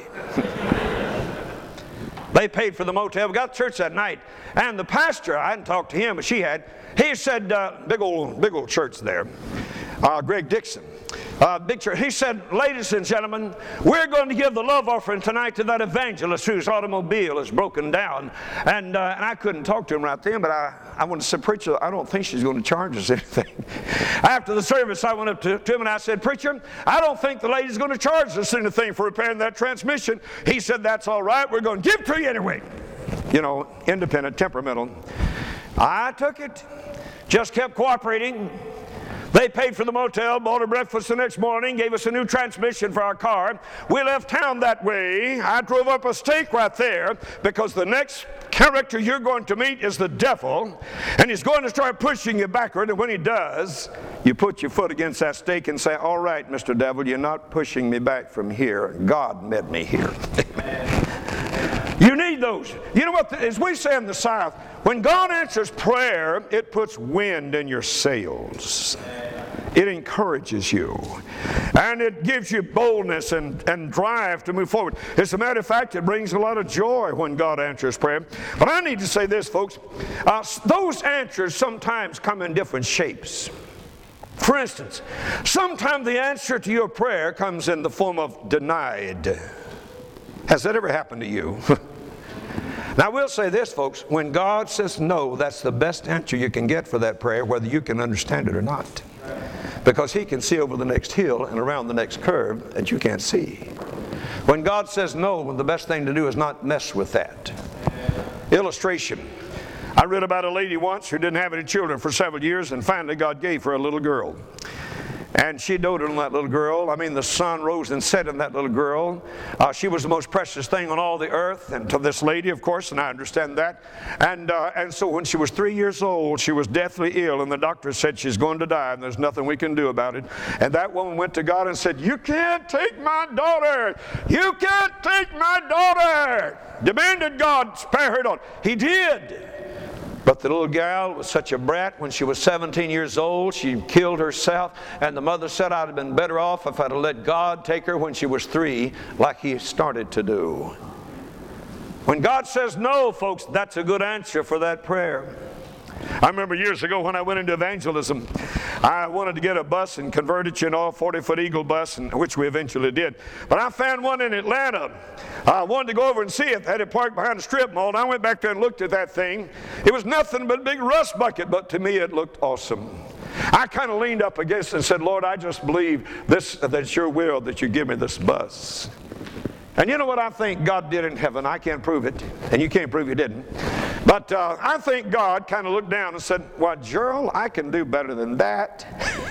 They paid for the motel. We got to church that night, and the pastor, I hadn't talked to him, but she had, he said, uh, big old, big old church there. Uh, Greg Dixon, uh, big church. He said, ladies and gentlemen, we're going to give the love offering tonight to that evangelist whose automobile is broken down. And, uh, and I couldn't talk to him right then, but I, I wanted to say, preacher, I don't think she's going to charge us anything. After the service, I went up to, to him and I said, preacher, I don't think the lady's going to charge us anything for repairing that transmission. He said, that's all right. We're going to give it to you anyway. You know, independent, temperamental. I took it, just kept cooperating. They paid for the motel, bought her breakfast the next morning, gave us a new transmission for our car. We left town that way. I drove up a stake right there because the next character you're going to meet is the devil, and he's going to start pushing you backward, and when he does, you put your foot against that stake and say, all right, Mister Devil, you're not pushing me back from here. God met me here. You need those. You know what, as we say in the South, when God answers prayer, it puts wind in your sails. It encourages you. And it gives you boldness and, and drive to move forward. As a matter of fact, it brings a lot of joy when God answers prayer. But I need to say this, folks. Uh, those answers sometimes come in different shapes. For instance, sometimes the answer to your prayer comes in the form of denied. Has that ever happened to you? Now, I will say this, folks. When God says no, that's the best answer you can get for that prayer, whether you can understand it or not. Because He can see over the next hill and around the next curve that you can't see. When God says no, the best thing to do is not mess with that. Illustration. I read about a lady once who didn't have any children for several years, and finally God gave her a little girl. And she doted on that little girl. I mean, the sun rose and set in that little girl. Uh, she was the most precious thing on all the earth, and to this lady, of course, and I understand that. And uh, and so when she was three years old, she was deathly ill, and the doctor said she's going to die, and there's nothing we can do about it. And that woman went to God and said, you can't take my daughter. You can't take my daughter. Demanded God spare her daughter. He did. But the little gal was such a brat. When she was seventeen years old, she killed herself. And the mother said, I'd have been better off if I'd have let God take her when she was three, like He started to do. When God says no, folks, that's a good answer for that prayer. I remember years ago when I went into evangelism, I wanted to get a bus and convert it, you know, a forty-foot Eagle bus, and, which we eventually did. But I found one in Atlanta. I wanted to go over and see it. They had it parked behind a strip mall, and I went back there and looked at that thing. It was nothing but a big rust bucket, but to me it looked awesome. I kind of leaned up against it and said, Lord, I just believe this, that it's your will that you give me this bus. And you know what I think God did in heaven? I can't prove it, and you can't prove He didn't. But uh, I think God kind of looked down and said, well, Gerald, I can do better than that.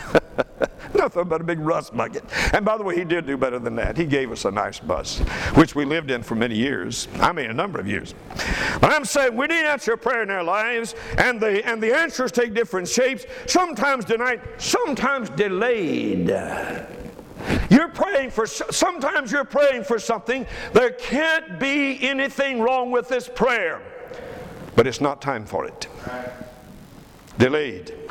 Nothing but a big rust bucket. And by the way, He did do better than that. He gave us a nice bus, which we lived in for many years. I mean, a number of years. But I'm saying we need answer prayer in our lives, and the, and the answers take different shapes, sometimes denied, sometimes delayed. You're praying for, sometimes you're praying for something. There can't be anything wrong with this prayer, but it's not time for it. Delayed.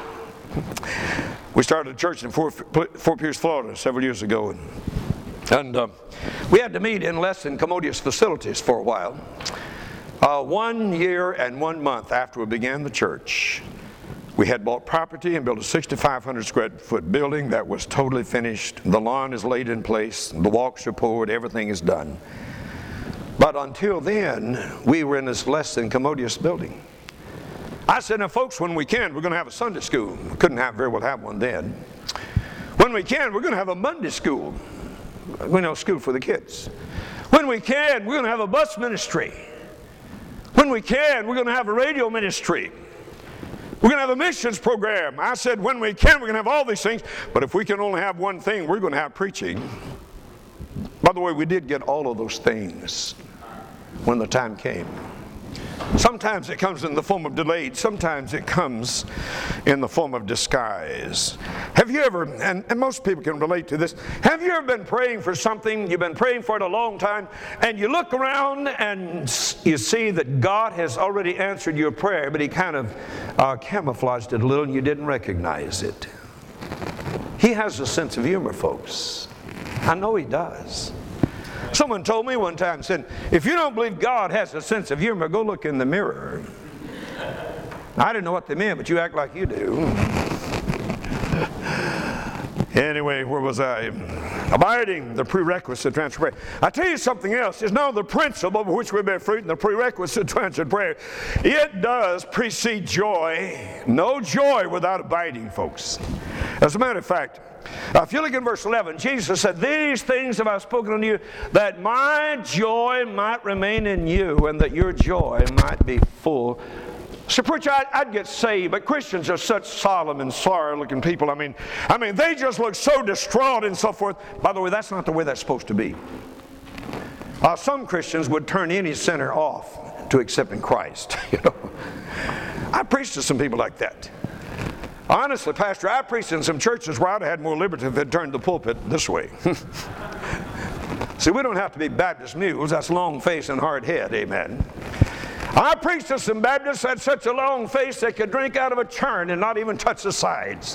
We started a church in Fort, Fort Pierce, Florida several years ago, and, and uh, we had to meet in less than commodious facilities for a while. Uh, one year and one month after we began the church, we had bought property and built a sixty-five hundred square foot building that was totally finished. The lawn is laid in place, the walks are poured, everything is done. But until then, we were in this less than commodious building. I said, now folks, when we can, we're going to have a Sunday school. We couldn't have very well have one then. When we can, we're going to have a Monday school. We know, school for the kids. When we can, we're going to have a bus ministry. When we can, we're going to have a radio ministry. We're going to have a missions program. I said, when we can, we're going to have all these things. But if we can only have one thing, we're going to have preaching. By the way, we did get all of those things when the time came. Sometimes it comes in the form of delayed. Sometimes it comes in the form of disguise. Have you ever, and, and most people can relate to this, have you ever been praying for something, you've been praying for it a long time, and you look around and you see that God has already answered your prayer, but He kind of uh, camouflaged it a little and you didn't recognize it? He has a sense of humor, folks. I know He does. Someone told me one time, said, if you don't believe God has a sense of humor, go look in the mirror. I didn't know what they meant, but you act like you do. Anyway, where was I? Abiding, the prerequisite to answered prayer. I tell you something else. It's not the principle by which we bear fruit and the prerequisite to answered prayer. It does precede joy. No joy without abiding, folks. As a matter of fact, Uh, if you look in verse eleven, Jesus said, these things have I spoken unto you, that my joy might remain in you, and that your joy might be full. So, preacher, I'd, I'd get saved, but Christians are such solemn and sorry-looking people. I mean, I mean, they just look so distraught and so forth. By the way, that's not the way that's supposed to be. Uh, some Christians would turn any sinner off to accepting Christ. You know, I preached to some people like that. Honestly, Pastor, I preached in some churches where I'd have had more liberty if they'd turned the pulpit this way. See, we don't have to be Baptist mules. That's long face and hard head, amen. I preached to some Baptists that had such a long face they could drink out of a churn and not even touch the sides.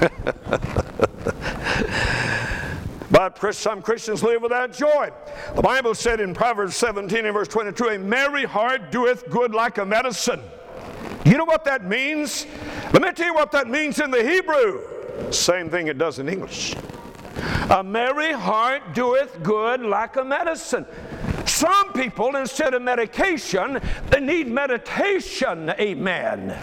But some Christians live without joy. The Bible said in Proverbs seventeen and verse twenty-two, a merry heart doeth good like a medicine. You know what that means? Let me tell you what that means in the Hebrew. Same thing it does in English. A merry heart doeth good like a medicine. Some people, instead of medication, they need meditation. Amen.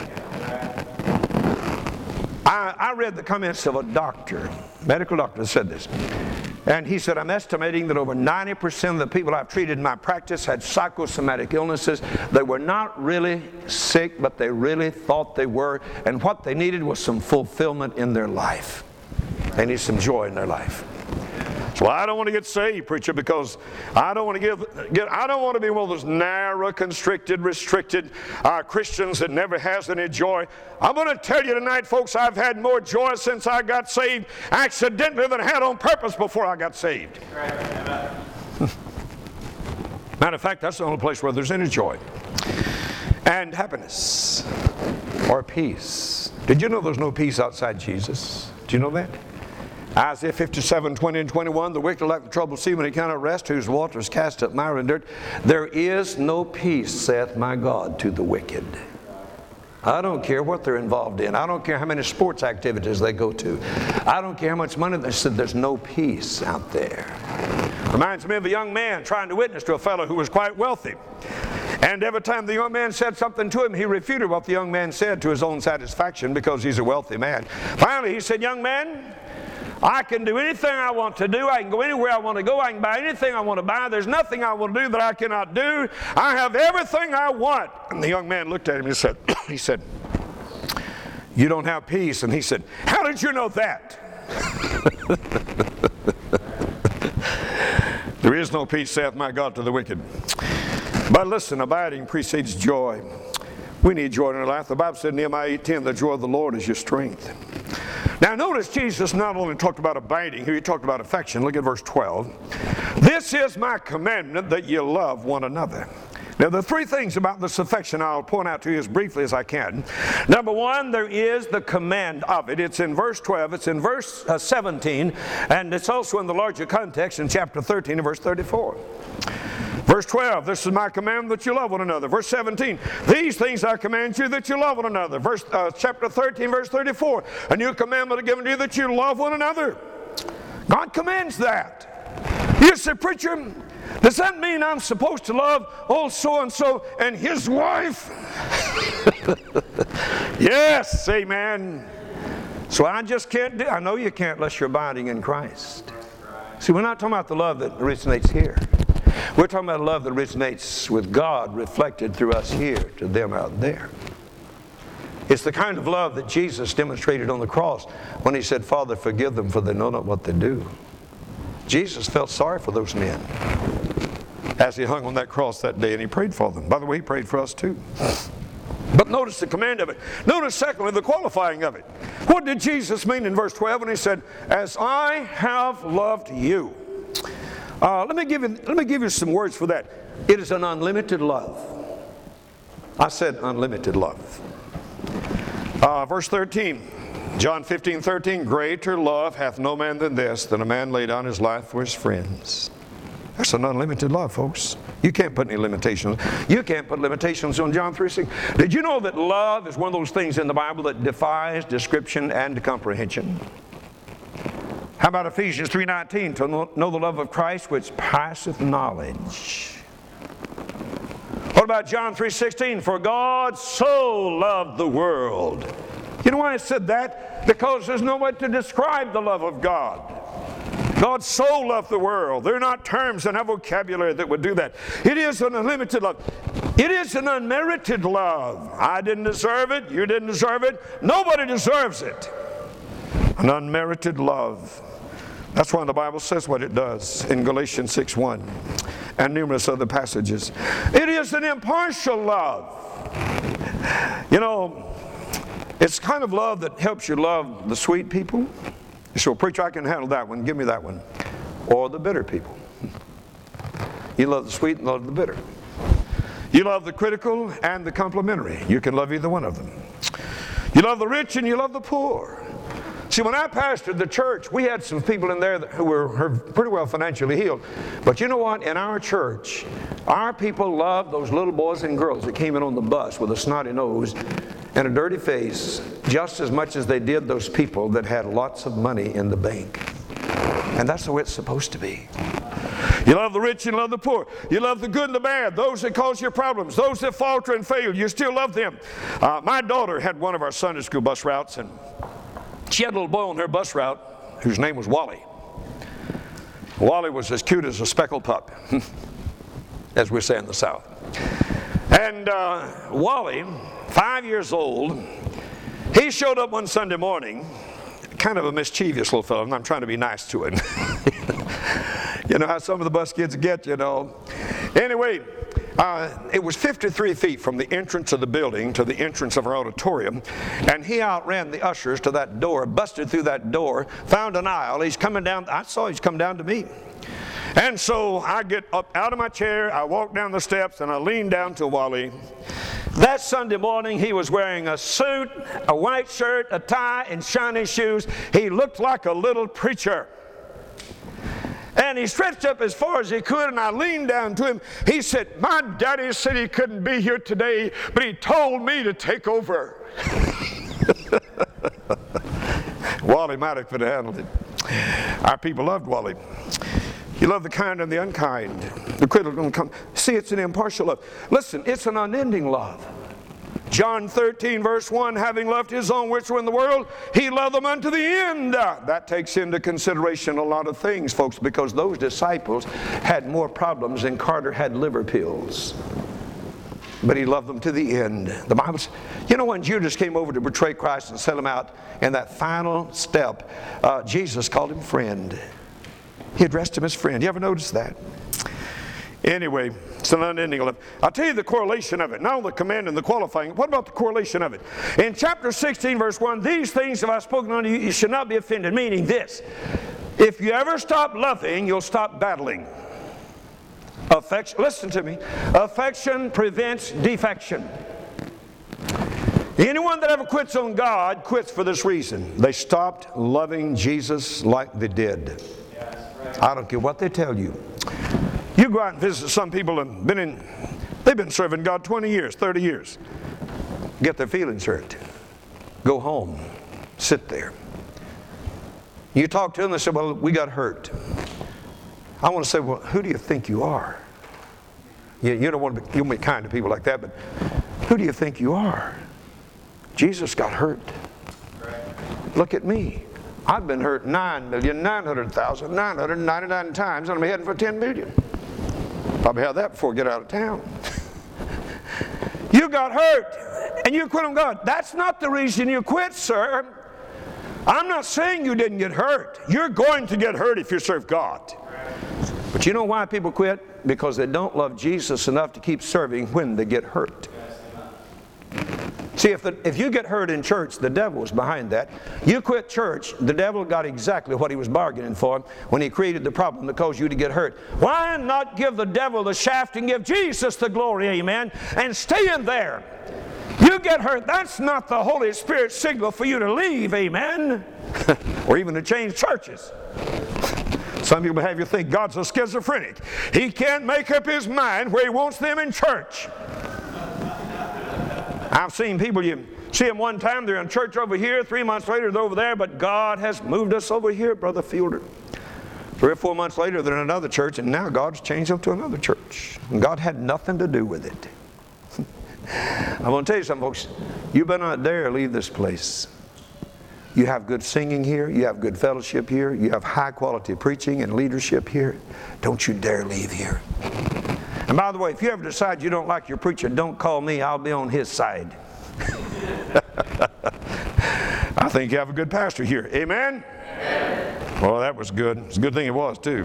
I, I read the comments of a doctor, medical doctor, that said this. And he said, I'm estimating that over ninety percent of the people I've treated in my practice had psychosomatic illnesses. They were not really sick, but they really thought they were. And what they needed was some fulfillment in their life. They need some joy in their life. So I don't want to get saved, preacher, because I don't want to give, get, I don't want to be one of those narrow, constricted, restricted uh, Christians that never has any joy. I'm going to tell you tonight, folks, I've had more joy since I got saved accidentally than I had on purpose before I got saved. Right. Matter of fact, that's the only place where there's any joy and happiness or peace. Did you know there's no peace outside Jesus? Do you know that? Isaiah fifty-seven, twenty and twenty-one, the wicked like the troubled sea when he cannot rest, whose waters cast up mire and dirt. There is no peace, saith my God, to the wicked. I don't care what they're involved in. I don't care how many sports activities they go to. I don't care how much money they said. There's no peace out there. Reminds me of a young man trying to witness to a fellow who was quite wealthy. And every time the young man said something to him, he refuted what the young man said to his own satisfaction because he's a wealthy man. Finally, he said, young man, I can do anything I want to do. I can go anywhere I want to go. I can buy anything I want to buy. There's nothing I will do that I cannot do. I have everything I want. And the young man looked at him and said, he said, you don't have peace. And he said, how did you know that? There is no peace, saith my God, to the wicked. But listen, abiding precedes joy. We need joy in our life. The Bible said in Nehemiah eight ten, the joy of the Lord is your strength. Now notice Jesus not only talked about abiding, here he talked about affection. Look at verse twelve. This is my commandment, that ye love one another. Now the three things about this affection I'll point out to you as briefly as I can. Number one, there is the command of it. It's in verse twelve, it's in verse uh, seventeen, and it's also in the larger context in chapter thirteen and verse thirty-four. Verse twelve, this is my commandment, that you love one another. Verse seventeen, these things I command you, that you love one another. Verse uh, chapter thirteen, verse thirty-four, a new commandment I give unto you, that you love one another. God commands that. You say, preacher, does that mean I'm supposed to love old so-and-so and his wife? Yes, amen. So I just can't do, I know you can't unless you're abiding in Christ. See, we're not talking about the love that originates here. We're talking about a love that originates with God reflected through us here to them out there. It's the kind of love that Jesus demonstrated on the cross when he said, Father, forgive them, for they know not what they do. Jesus felt sorry for those men as he hung on that cross that day, and he prayed for them. By the way, he prayed for us too. But notice the command of it. Notice, secondly, the qualifying of it. What did Jesus mean in verse twelve when he said, as I have loved you? Uh, let me give you, let me give you some words for that. It is an unlimited love. I said unlimited love. Uh, verse thirteen, John fifteen, thirteen, greater love hath no man than this, than a man lay down his life for his friends. That's an unlimited love, folks. You can't put any limitations. You can't put limitations on John three six. Did you know that love is one of those things in the Bible that defies description and comprehension? How about Ephesians three nineteen, to know the love of Christ which passeth knowledge? What about John three sixteen, for God so loved the world? You know why I said that? Because there's no way to describe the love of God. God so loved the world. There are not terms in our vocabulary that would do that. It is an unlimited love. It is an unmerited love. I didn't deserve it. You didn't deserve it. Nobody deserves it. An unmerited love. That's why the Bible says what it does in Galatians six one and numerous other passages. It is an impartial love. You know, it's kind of love that helps you love the sweet people. So, preacher, I can handle that one. Give me that one. Or the bitter people. You love the sweet and love the bitter. You love the critical and the complimentary. You can love either one of them. You love the rich and you love the poor. See, when I pastored the church, we had some people in there who were pretty well financially healed. But you know what? In our church, our people loved those little boys and girls that came in on the bus with a snotty nose and a dirty face just as much as they did those people that had lots of money in the bank. And that's the way it's supposed to be. You love the rich and love the poor. You love the good and the bad, those that cause you problems, those that falter and fail. You still love them. Uh, my daughter had one of our Sunday school bus routes, and she had a little boy on her bus route whose name was Wally. Wally was as cute as a speckled pup, as we say in the South. And uh, Wally, five years old, he showed up one Sunday morning, kind of a mischievous little fellow, and I'm trying to be nice to him. You know how some of the bus kids get, you know. Anyway, uh, it was fifty-three feet from the entrance of the building to the entrance of our auditorium, and he outran the ushers to that door, busted through that door, found an aisle. He's coming down. I saw he's come down to me. And so I get up out of my chair, I walk down the steps, and I lean down to Wally. That Sunday morning, he was wearing a suit, a white shirt, a tie, and shiny shoes. He looked like a little preacher. And he stretched up as far as he could, and I leaned down to him. He said, my daddy said he couldn't be here today, but he told me to take over. Wally might have could have handled it. Our people loved Wally. You love the kind and the unkind, the critical and com- See, it's an impartial love. Listen, it's an unending love. John thirteen, verse one, having loved his own which were in the world, he loved them unto the end. That takes into consideration a lot of things, folks, because those disciples had more problems than Carter had liver pills. But he loved them to the end. The Bible says, you know, when Judas came over to betray Christ and sell him out, in that final step, uh, Jesus called him friend. He addressed him as friend. You ever notice that? Anyway, it's an unending love. I'll tell you the correlation of it. Not only the command and the qualifying. What about the correlation of it? In chapter sixteen, verse one, these things have I spoken unto you, you should not be offended. Meaning this, if you ever stop loving, you'll stop battling. Affection, listen to me. Affection prevents defection. Anyone that ever quits on God quits for this reason. They stopped loving Jesus like they did. I don't care what they tell you. You go out and visit some people and been in, they've been serving God twenty years, thirty years. Get their feelings hurt. Go home. Sit there. You talk to them, they say, well, we got hurt. I want to say, well, who do you think you are? You, you don't want to be, you want to be kind to people like that, but who do you think you are? Jesus got hurt. Look at me. I've been hurt nine million nine hundred thousand nine hundred ninety-nine times, and I'm heading for ten million. Probably have that before I get out of town. You got hurt, and you quit on God. That's not the reason you quit, sir. I'm not saying you didn't get hurt. You're going to get hurt if you serve God. But you know why people quit? Because they don't love Jesus enough to keep serving when they get hurt. See, if, the, if you get hurt in church, the devil was behind that. You quit church, the devil got exactly what he was bargaining for when he created the problem that caused you to get hurt. Why not give the devil the shaft and give Jesus the glory, amen, and stay in there? You get hurt, that's not the Holy Spirit signal for you to leave, amen, or even to change churches. Some people have you think God's a schizophrenic. He can't make up his mind where he wants them in church. I've seen people, you see them one time, they're in church over here, three months later they're over there, but God has moved us over here, Brother Fielder. Three or four months later they're in another church, and now God's changed them to another church. And God had nothing to do with it. I'm going to tell you something, folks. You better not dare leave this place. You have good singing here, you have good fellowship here, you have high quality preaching and leadership here. Don't you dare leave here. And by the way, if you ever decide you don't like your preacher, don't call me. I'll be on his side. I think you have a good pastor here. Amen? Amen. Well, that was good. It's a good thing it was, too.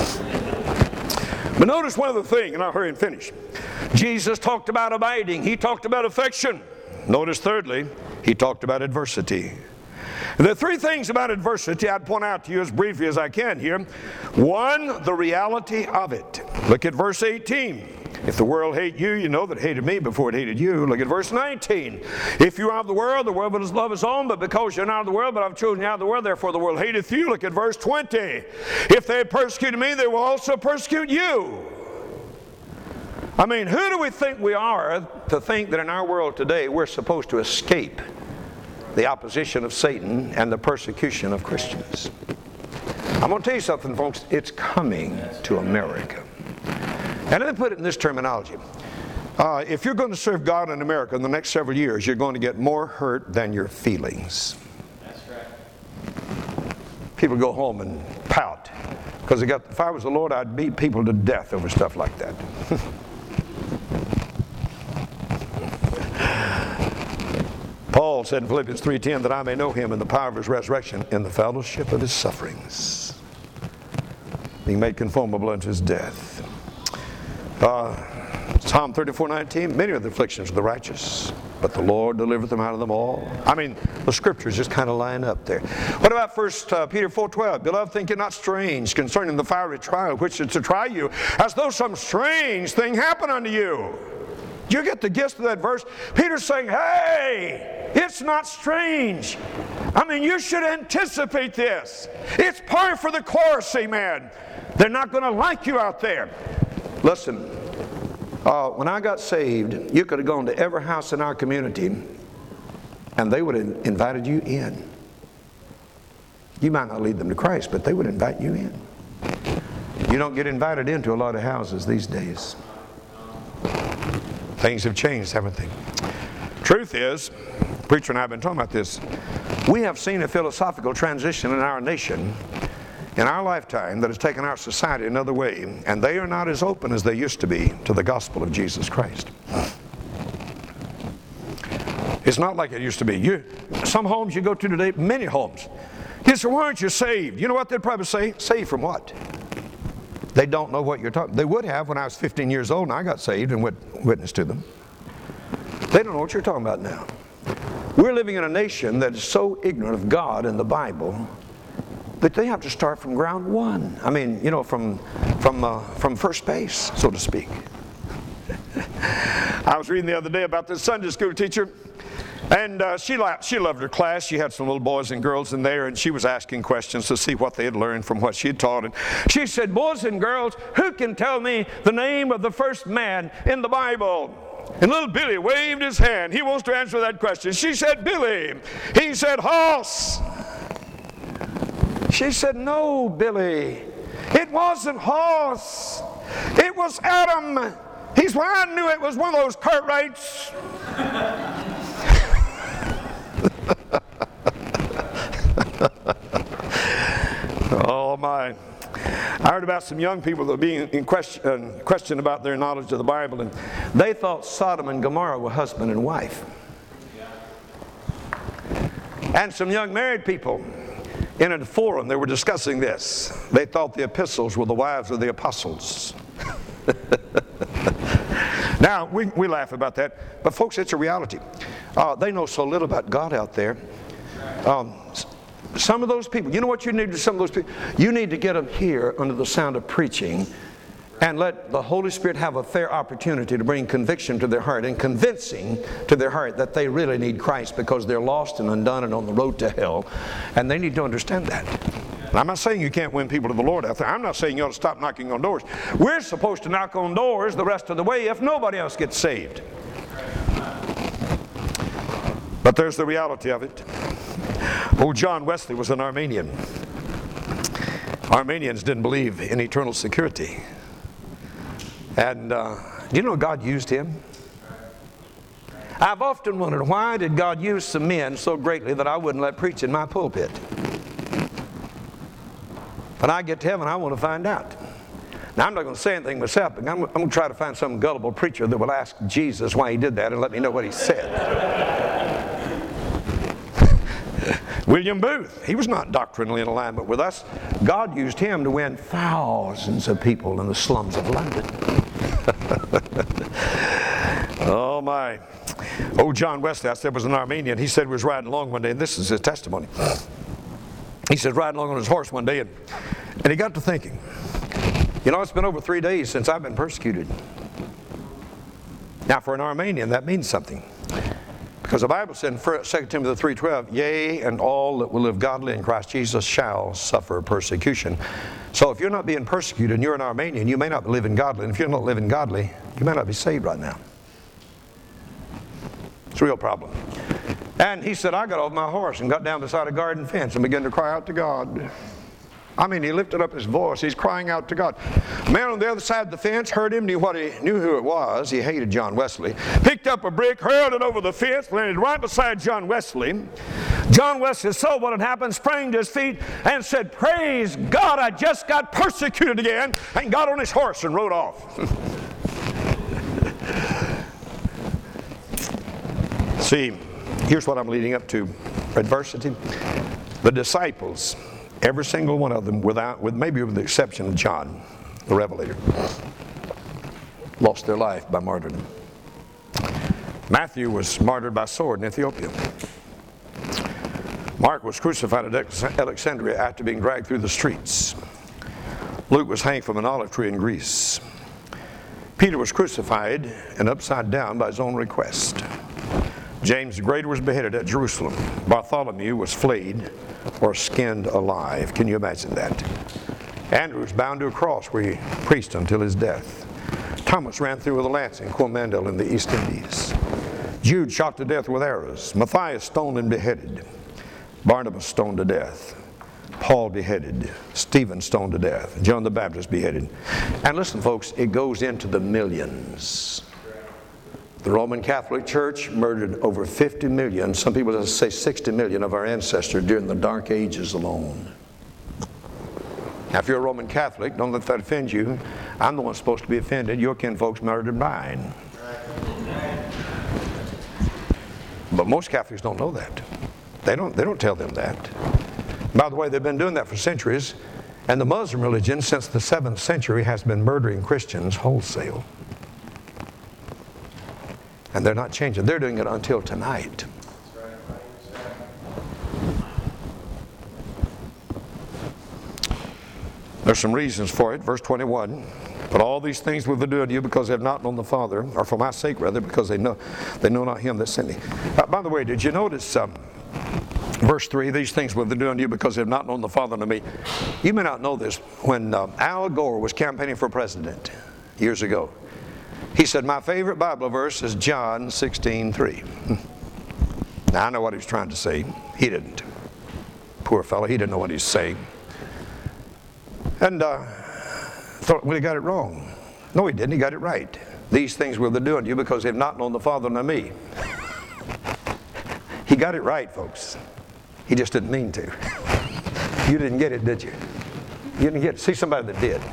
But notice one other thing, and I'll hurry and finish. Jesus talked about abiding. He talked about affection. Notice, thirdly, he talked about adversity. The three things about adversity I'd point out to you as briefly as I can here. One, the reality of it. Look at verse eighteen. If the world hate you, you know that it hated me before it hated you. Look at verse nineteen. If you are of the world, the world will love its own, but because you're not of the world, but I've chosen you out of the world, therefore the world hateth you. Look at verse twenty. If they persecuted me, they will also persecute you. I mean, who do we think we are to think that in our world today we're supposed to escape the opposition of Satan and the persecution of Christians? I'm going to tell you something, folks. It's coming to America. And let me put it in this terminology. Uh, if you're going to serve God in America in the next several years, you're going to get more hurt than your feelings. That's right. People go home and pout because they got, if I was the Lord, I'd beat people to death over stuff like that. Paul said in Philippians three ten that I may know him in the power of his resurrection, in the fellowship of his sufferings, being made conformable unto his death. Uh, Psalm thirty-four nineteen, many are the afflictions of the righteous, but the Lord delivereth them out of them all. I mean, the scriptures just kind of line up there. What about First Peter four twelve? Beloved, think it not strange concerning the fiery trial which is to try you, as though some strange thing happened unto you. Do you get the gist of that verse? Peter's saying, hey, it's not strange. I mean, you should anticipate this. It's par for the course, amen. They're not going to like you out there. Listen, uh, when I got saved, you could have gone to every house in our community and they would have invited you in. You might not lead them to Christ, but they would invite you in. You don't get invited into a lot of houses these days. Things have changed, haven't they? Truth is, preacher and I have been talking about this, we have seen a philosophical transition in our nation in our lifetime that has taken our society another way, and they are not as open as they used to be to the gospel of Jesus Christ. It's not like it used to be. You, some homes you go to today, many homes, you say, why aren't you saved? You know what they'd probably say? Saved from what? They don't know what you're talking. They would have when I was fifteen years old and I got saved and wit- witnessed to them. They don't know what you're talking about now. We're living in a nation that is so ignorant of God and the Bible that they have to start from ground one. I mean, you know, from from uh, from first base, so to speak. I was reading the other day about this Sunday school teacher, and uh, she, la- she loved her class. She had some little boys and girls in there, and she was asking questions to see what they had learned from what she had taught. And she said, boys and girls, who can tell me the name of the first man in the Bible? And little Billy waved his hand. He wants to answer that question. She said, Billy. He said, Hoss. She said, no, Billy. It wasn't horse. It was Adam. He's why I knew it was one of those Cartwrights. Oh my. I heard about some young people that were being in question, uh, questioned about their knowledge of the Bible, and they thought Sodom and Gomorrah were husband and wife. And some young married people in a forum, they were discussing this. They thought the epistles were the wives of the apostles. Now, we, we laugh about that, but folks, it's a reality. Uh, they know so little about God out there. Um, some of those people, you know what you need to some of those people? You need to get them here under the sound of preaching and let the Holy Spirit have a fair opportunity to bring conviction to their heart and convincing to their heart that they really need Christ because they're lost and undone and on the road to hell. And they need to understand that. And I'm not saying you can't win people to the Lord out there. I'm not saying you ought to stop knocking on doors. We're supposed to knock on doors the rest of the way if nobody else gets saved. But there's the reality of it. Old John Wesley was an Arminian. Arminians didn't believe in eternal security. And uh, do you know God used him? I've often wondered, why did God use some men so greatly that I wouldn't let preach in my pulpit? When I get to heaven, I want to find out. Now, I'm not going to say anything myself, but I'm, I'm going to try to find some gullible preacher that will ask Jesus why he did that and let me know what he said. William Booth, he was not doctrinally in alignment with us. God used him to win thousands of people in the slums of London. Oh my. Old John Wesley, I said, was an Arminian. He said he was riding along one day, and this is his testimony. He said riding along on his horse one day, and, and he got to thinking, you know, it's been over three days since I've been persecuted. Now, for an Arminian, that means something. Because the Bible said in Second Timothy three twelve, yea, and all that will live godly in Christ Jesus shall suffer persecution. So if you're not being persecuted and you're an Arminian, you may not be living godly. And if you're not living godly, you may not be saved right now. It's a real problem. And he said, I got off my horse and got down beside a garden fence and began to cry out to God. I mean, he lifted up his voice. He's crying out to God. A man on the other side of the fence heard him, knew what he knew who it was. He hated John Wesley. Picked up a brick, hurled it over the fence, landed right beside John Wesley. John Wesley saw what had happened, sprang to his feet, and said, praise God, I just got persecuted again, and got on his horse and rode off. See, here's what I'm leading up to. Adversity. The disciples, every single one of them, without, with maybe with the exception of John, the Revelator, lost their life by martyrdom. Matthew was martyred by sword in Ethiopia. Mark was crucified at Alexandria after being dragged through the streets. Luke was hanged from an olive tree in Greece. Peter was crucified and upside down by his own request. James the Greater was beheaded at Jerusalem. Bartholomew was flayed or skinned alive. Can you imagine that? Andrew was bound to a cross where he preached until his death. Thomas ran through with a lance in Coromandel in the East Indies. Jude shot to death with arrows. Matthias stoned and beheaded. Barnabas stoned to death. Paul beheaded. Stephen stoned to death. John the Baptist beheaded. And listen, folks, it goes into the millions. The Roman Catholic Church murdered over fifty million, some people say sixty million of our ancestors during the Dark Ages alone. Now, if you're a Roman Catholic, don't let that offend you. I'm the one supposed to be offended. Your kinfolks murdered mine. But most Catholics don't know that. They don't, they don't tell them that. By the way, they've been doing that for centuries, and the Muslim religion since the seventh century has been murdering Christians wholesale. And they're not changing. They're doing it until tonight. There's some reasons for it. Verse twenty-one. But all these things will they do unto you because they have not known the Father, or for my sake rather, because they know they know not him that sent me. Uh, by the way, did you notice um, verse three, these things will they do unto you because they have not known the Father and me. You may not know this. When uh, Al Gore was campaigning for president years ago, he said, my favorite Bible verse is John sixteen three. Now, I know what he was trying to say. He didn't. Poor fellow, he didn't know what he was saying. And uh, thought, well, he got it wrong. No, he didn't. He got it right. These things will they do unto you because they've not known the Father nor me. He got it right, folks. He just didn't mean to. You didn't get it, did you? You didn't get it. See somebody that did.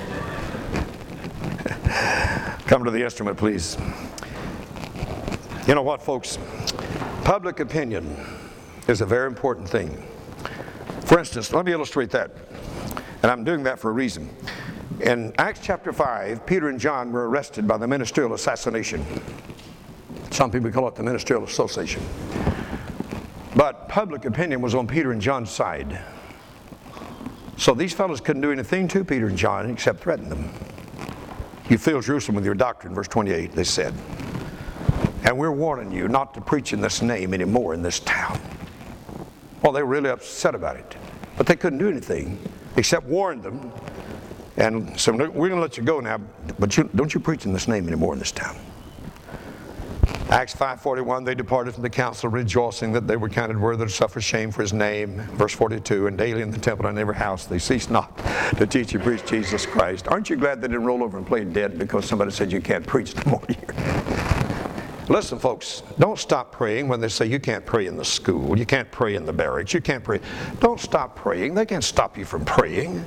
Come to the instrument, please. You know what, folks? Public opinion is a very important thing. For instance, let me illustrate that. And I'm doing that for a reason. In Acts chapter five, Peter and John were arrested by the ministerial assassination. Some people call it the ministerial association. But public opinion was on Peter and John's side. So these fellows couldn't do anything to Peter and John except threaten them. You fill Jerusalem with your doctrine, verse twenty-eight, they said. And we're warning you not to preach in this name anymore in this town. Well, they were really upset about it. But they couldn't do anything except warn them. And so we're going to let you go now, but you, don't you preach in this name anymore in this town. Acts five forty-one, they departed from the council rejoicing that they were counted worthy to suffer shame for his name. Verse forty-two, and daily in the temple and in every house they ceased not to teach and preach Jesus Christ. Aren't you glad they didn't roll over and play dead because somebody said you can't preach no more here? Listen, folks, don't stop praying when they say you can't pray in the school, you can't pray in the barracks, you can't pray. Don't stop praying. They can't stop you from praying.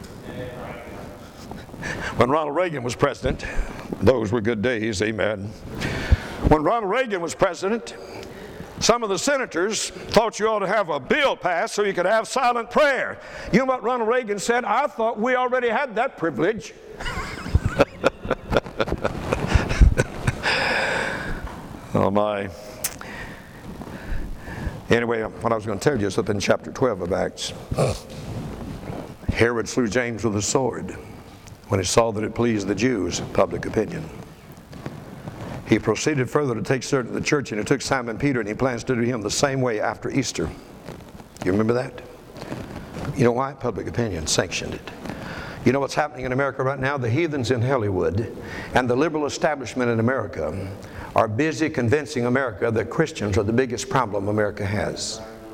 When Ronald Reagan was president, those were good days, amen. When Ronald Reagan was president, some of the senators thought you ought to have a bill passed so you could have silent prayer. You know what Ronald Reagan said? I thought we already had that privilege. Oh my. Anyway, what I was going to tell you is up in chapter twelve of Acts. Herod slew James with a sword when he saw that it pleased the Jews, public opinion. He proceeded further to take certain of the church, and he took Simon Peter, and he plans to do him the same way after Easter. You remember that? You know why? Public opinion sanctioned it. You know what's happening in America right now? The heathens in Hollywood and the liberal establishment in America are busy convincing America that Christians are the biggest problem America has.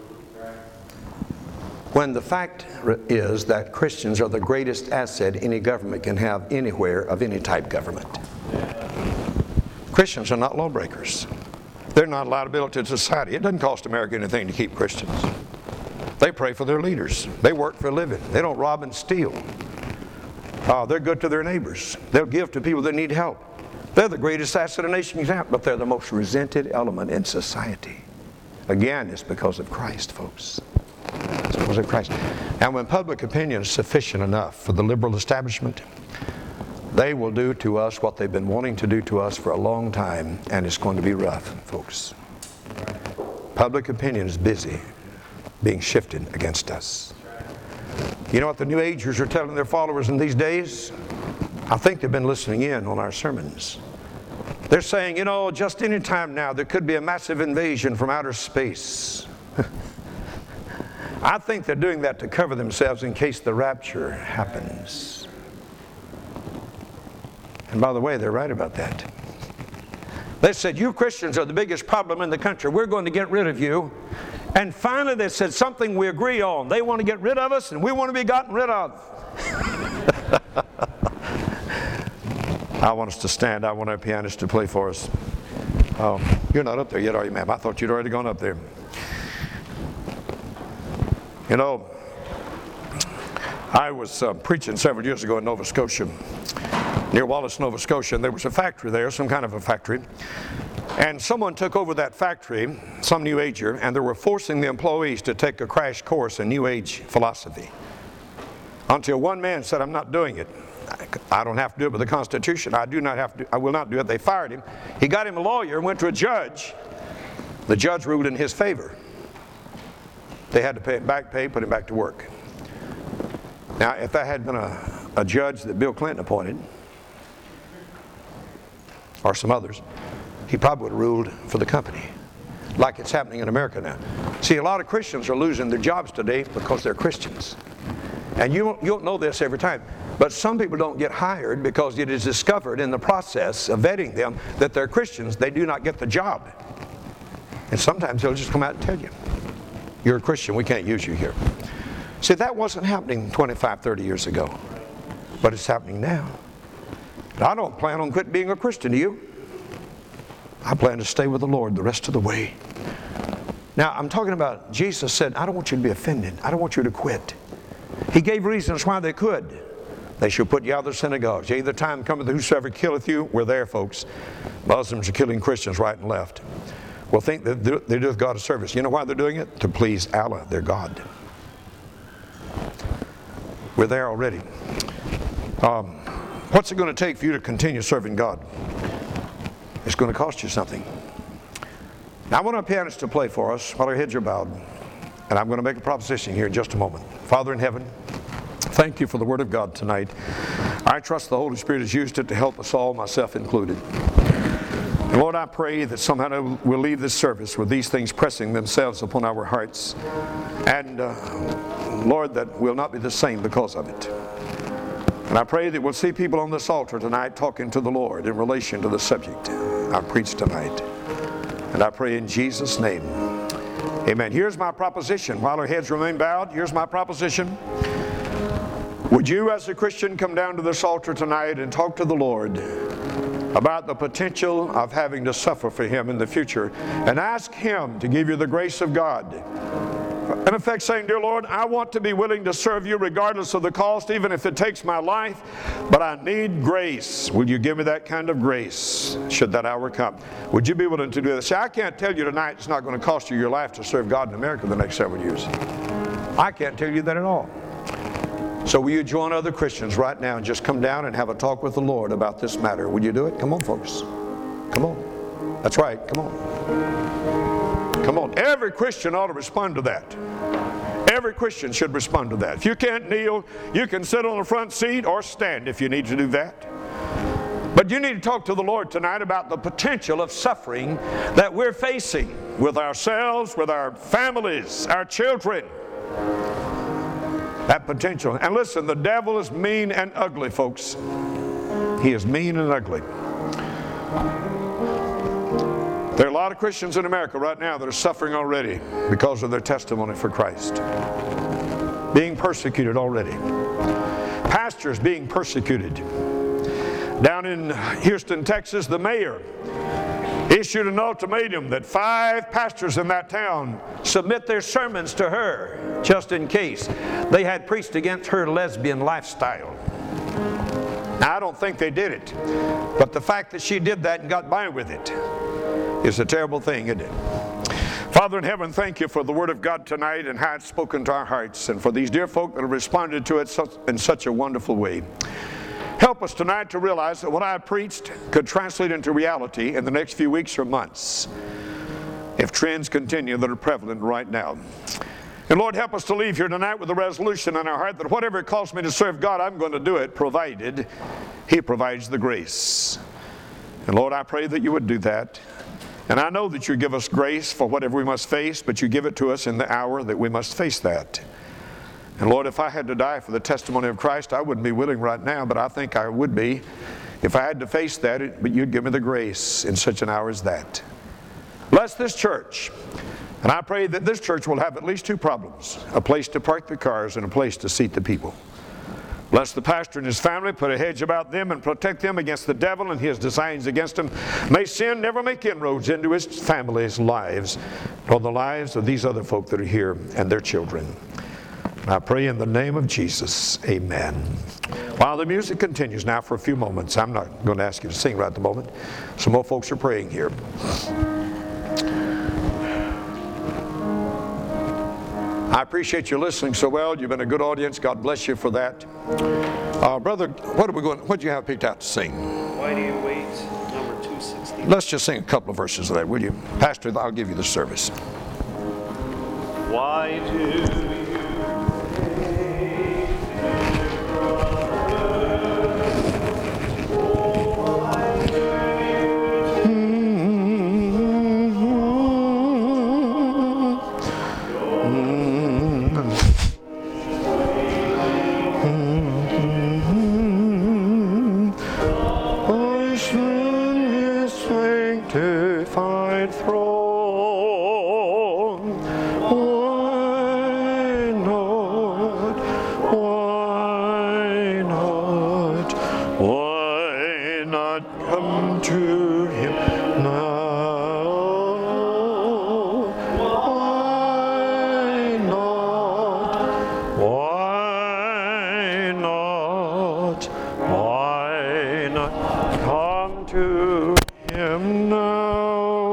When the fact is that Christians are the greatest asset any government can have anywhere of any type government. Christians are not lawbreakers. They're not a liability to society. It doesn't cost America anything to keep Christians. They pray for their leaders. They work for a living. They don't rob and steal. Uh, they're good to their neighbors. They'll give to people that need help. They're the greatest asset a nation can have, but they're the most resented element in society. Again, it's because of Christ, folks. It's because of Christ. And when public opinion is sufficient enough for the liberal establishment, they will do to us what they've been wanting to do to us for a long time, and it's going to be rough, folks. Public opinion is busy being shifted against us. You know what the New Agers are telling their followers in these days? I think they've been listening in on our sermons. They're saying, you know, just any time now there could be a massive invasion from outer space. I think they're doing that to cover themselves in case the rapture happens. And by the way, they're right about that. They said, you Christians are the biggest problem in the country. We're going to get rid of you. And finally they said something we agree on. They want to get rid of us and we want to be gotten rid of. I want us to stand. I want our pianist to play for us. Oh, you're not up there yet, are you, ma'am? I thought you'd already gone up there. You know, I was uh, preaching several years ago in Nova Scotia, near Wallace, Nova Scotia, and there was a factory there, some kind of a factory. And someone took over that factory, some New Ager, and they were forcing the employees to take a crash course in New Age philosophy. Until one man said, I'm not doing it. I don't have to do it with the Constitution. I do not have to, I will not do it. They fired him. He got him a lawyer and went to a judge. The judge ruled in his favor. They had to pay him back pay, put him back to work. Now, if that had been a, a judge that Bill Clinton appointed, or some others, he probably would have ruled for the company, like it's happening in America now. See, a lot of Christians are losing their jobs today because they're Christians. And you don't, you don't know this every time, but some people don't get hired because it is discovered in the process of vetting them that they're Christians. They do not get the job. And sometimes they'll just come out and tell you, you're a Christian, we can't use you here. See, that wasn't happening twenty-five, thirty years ago. but it's happening now. And I don't plan on quit being a Christian, do you? I plan to stay with the Lord the rest of the way. Now, I'm talking about, Jesus said, I don't want you to be offended. I don't want you to quit. He gave reasons why they could. They shall put you out of the synagogues. Yea, the time cometh, whosoever killeth you. We're there, folks. Muslims are killing Christians right and left. Well, think that they do God a service. You know why they're doing it? To please Allah, their God. We're there already. Um, what's it going to take for you to continue serving God? It's going to cost you something. Now, I want our pianists to play for us while our heads are bowed. And I'm going to make a proposition here in just a moment. Father in heaven, thank you for the Word of God tonight. I trust the Holy Spirit has used it to help us all, myself included. And Lord, I pray that somehow we'll leave this service with these things pressing themselves upon our hearts. And uh, Lord, that we'll not be the same because of it. And I pray that we'll see people on this altar tonight talking to the Lord in relation to the subject I preached tonight. And I pray in Jesus' name. Amen. Here's my proposition. While our heads remain bowed, here's my proposition. Would you as a Christian come down to this altar tonight and talk to the Lord about the potential of having to suffer for Him in the future and ask Him to give you the grace of God? In effect saying, dear Lord, I want to be willing to serve you regardless of the cost, even if it takes my life, but I need grace. Will you give me that kind of grace should that hour come? Would you be willing to do that? See, I can't tell you tonight it's not going to cost you your life to serve God in America the next several years. I can't tell you that at all. So will you join other Christians right now and just come down and have a talk with the Lord about this matter? Will you do it? Come on, folks. Come on. That's right. Come on. Come on. Every Christian ought to respond to that. Every Christian should respond to that. If you can't kneel, you can sit on the front seat or stand if you need to do that. But you need to talk to the Lord tonight about the potential of suffering that we're facing with ourselves, with our families, our children. That potential. And listen, the devil is mean and ugly, folks. He is mean and ugly. There are a lot of Christians in America right now that are suffering already because of their testimony for Christ. Being persecuted already. Pastors being persecuted. Down in Houston, Texas, the mayor issued an ultimatum that five pastors in that town submit their sermons to her just in case they had preached against her lesbian lifestyle. Now, I don't think they did it, but the fact that she did that and got by with it is a terrible thing, isn't it? Father in heaven, thank you for the Word of God tonight and how it's spoken to our hearts, and for these dear folk that have responded to it in such a wonderful way. Help us tonight to realize that what I preached could translate into reality in the next few weeks or months if trends continue that are prevalent right now. And Lord, help us to leave here tonight with a resolution in our heart that whatever it costs me to serve God, I'm going to do it, provided He provides the grace. And Lord, I pray that you would do that. And I know that you give us grace for whatever we must face, but you give it to us in the hour that we must face that. And Lord, if I had to die for the testimony of Christ, I wouldn't be willing right now, but I think I would be if I had to face that, but you'd give me the grace in such an hour as that. Bless this church. And I pray that this church will have at least two problems: a place to park the cars and a place to seat the people. Bless the pastor and his family, put a hedge about them and protect them against the devil and his designs against him. May sin never make inroads into his family's lives, nor the lives of these other folk that are here and their children. I pray in the name of Jesus, amen. While the music continues now for a few moments, I'm not going to ask you to sing right at the moment. Some more folks are praying here. I appreciate you listening so well. You've been a good audience. God bless you for that. Uh, brother, what are we going? What do you have picked out to sing? Why do you wait? Number two sixty. Let's just sing a couple of verses of that, will you? Pastor, I'll give you the service. Why do you Why not? Why not? come to him now? Why not? Why not? Why not come to him now?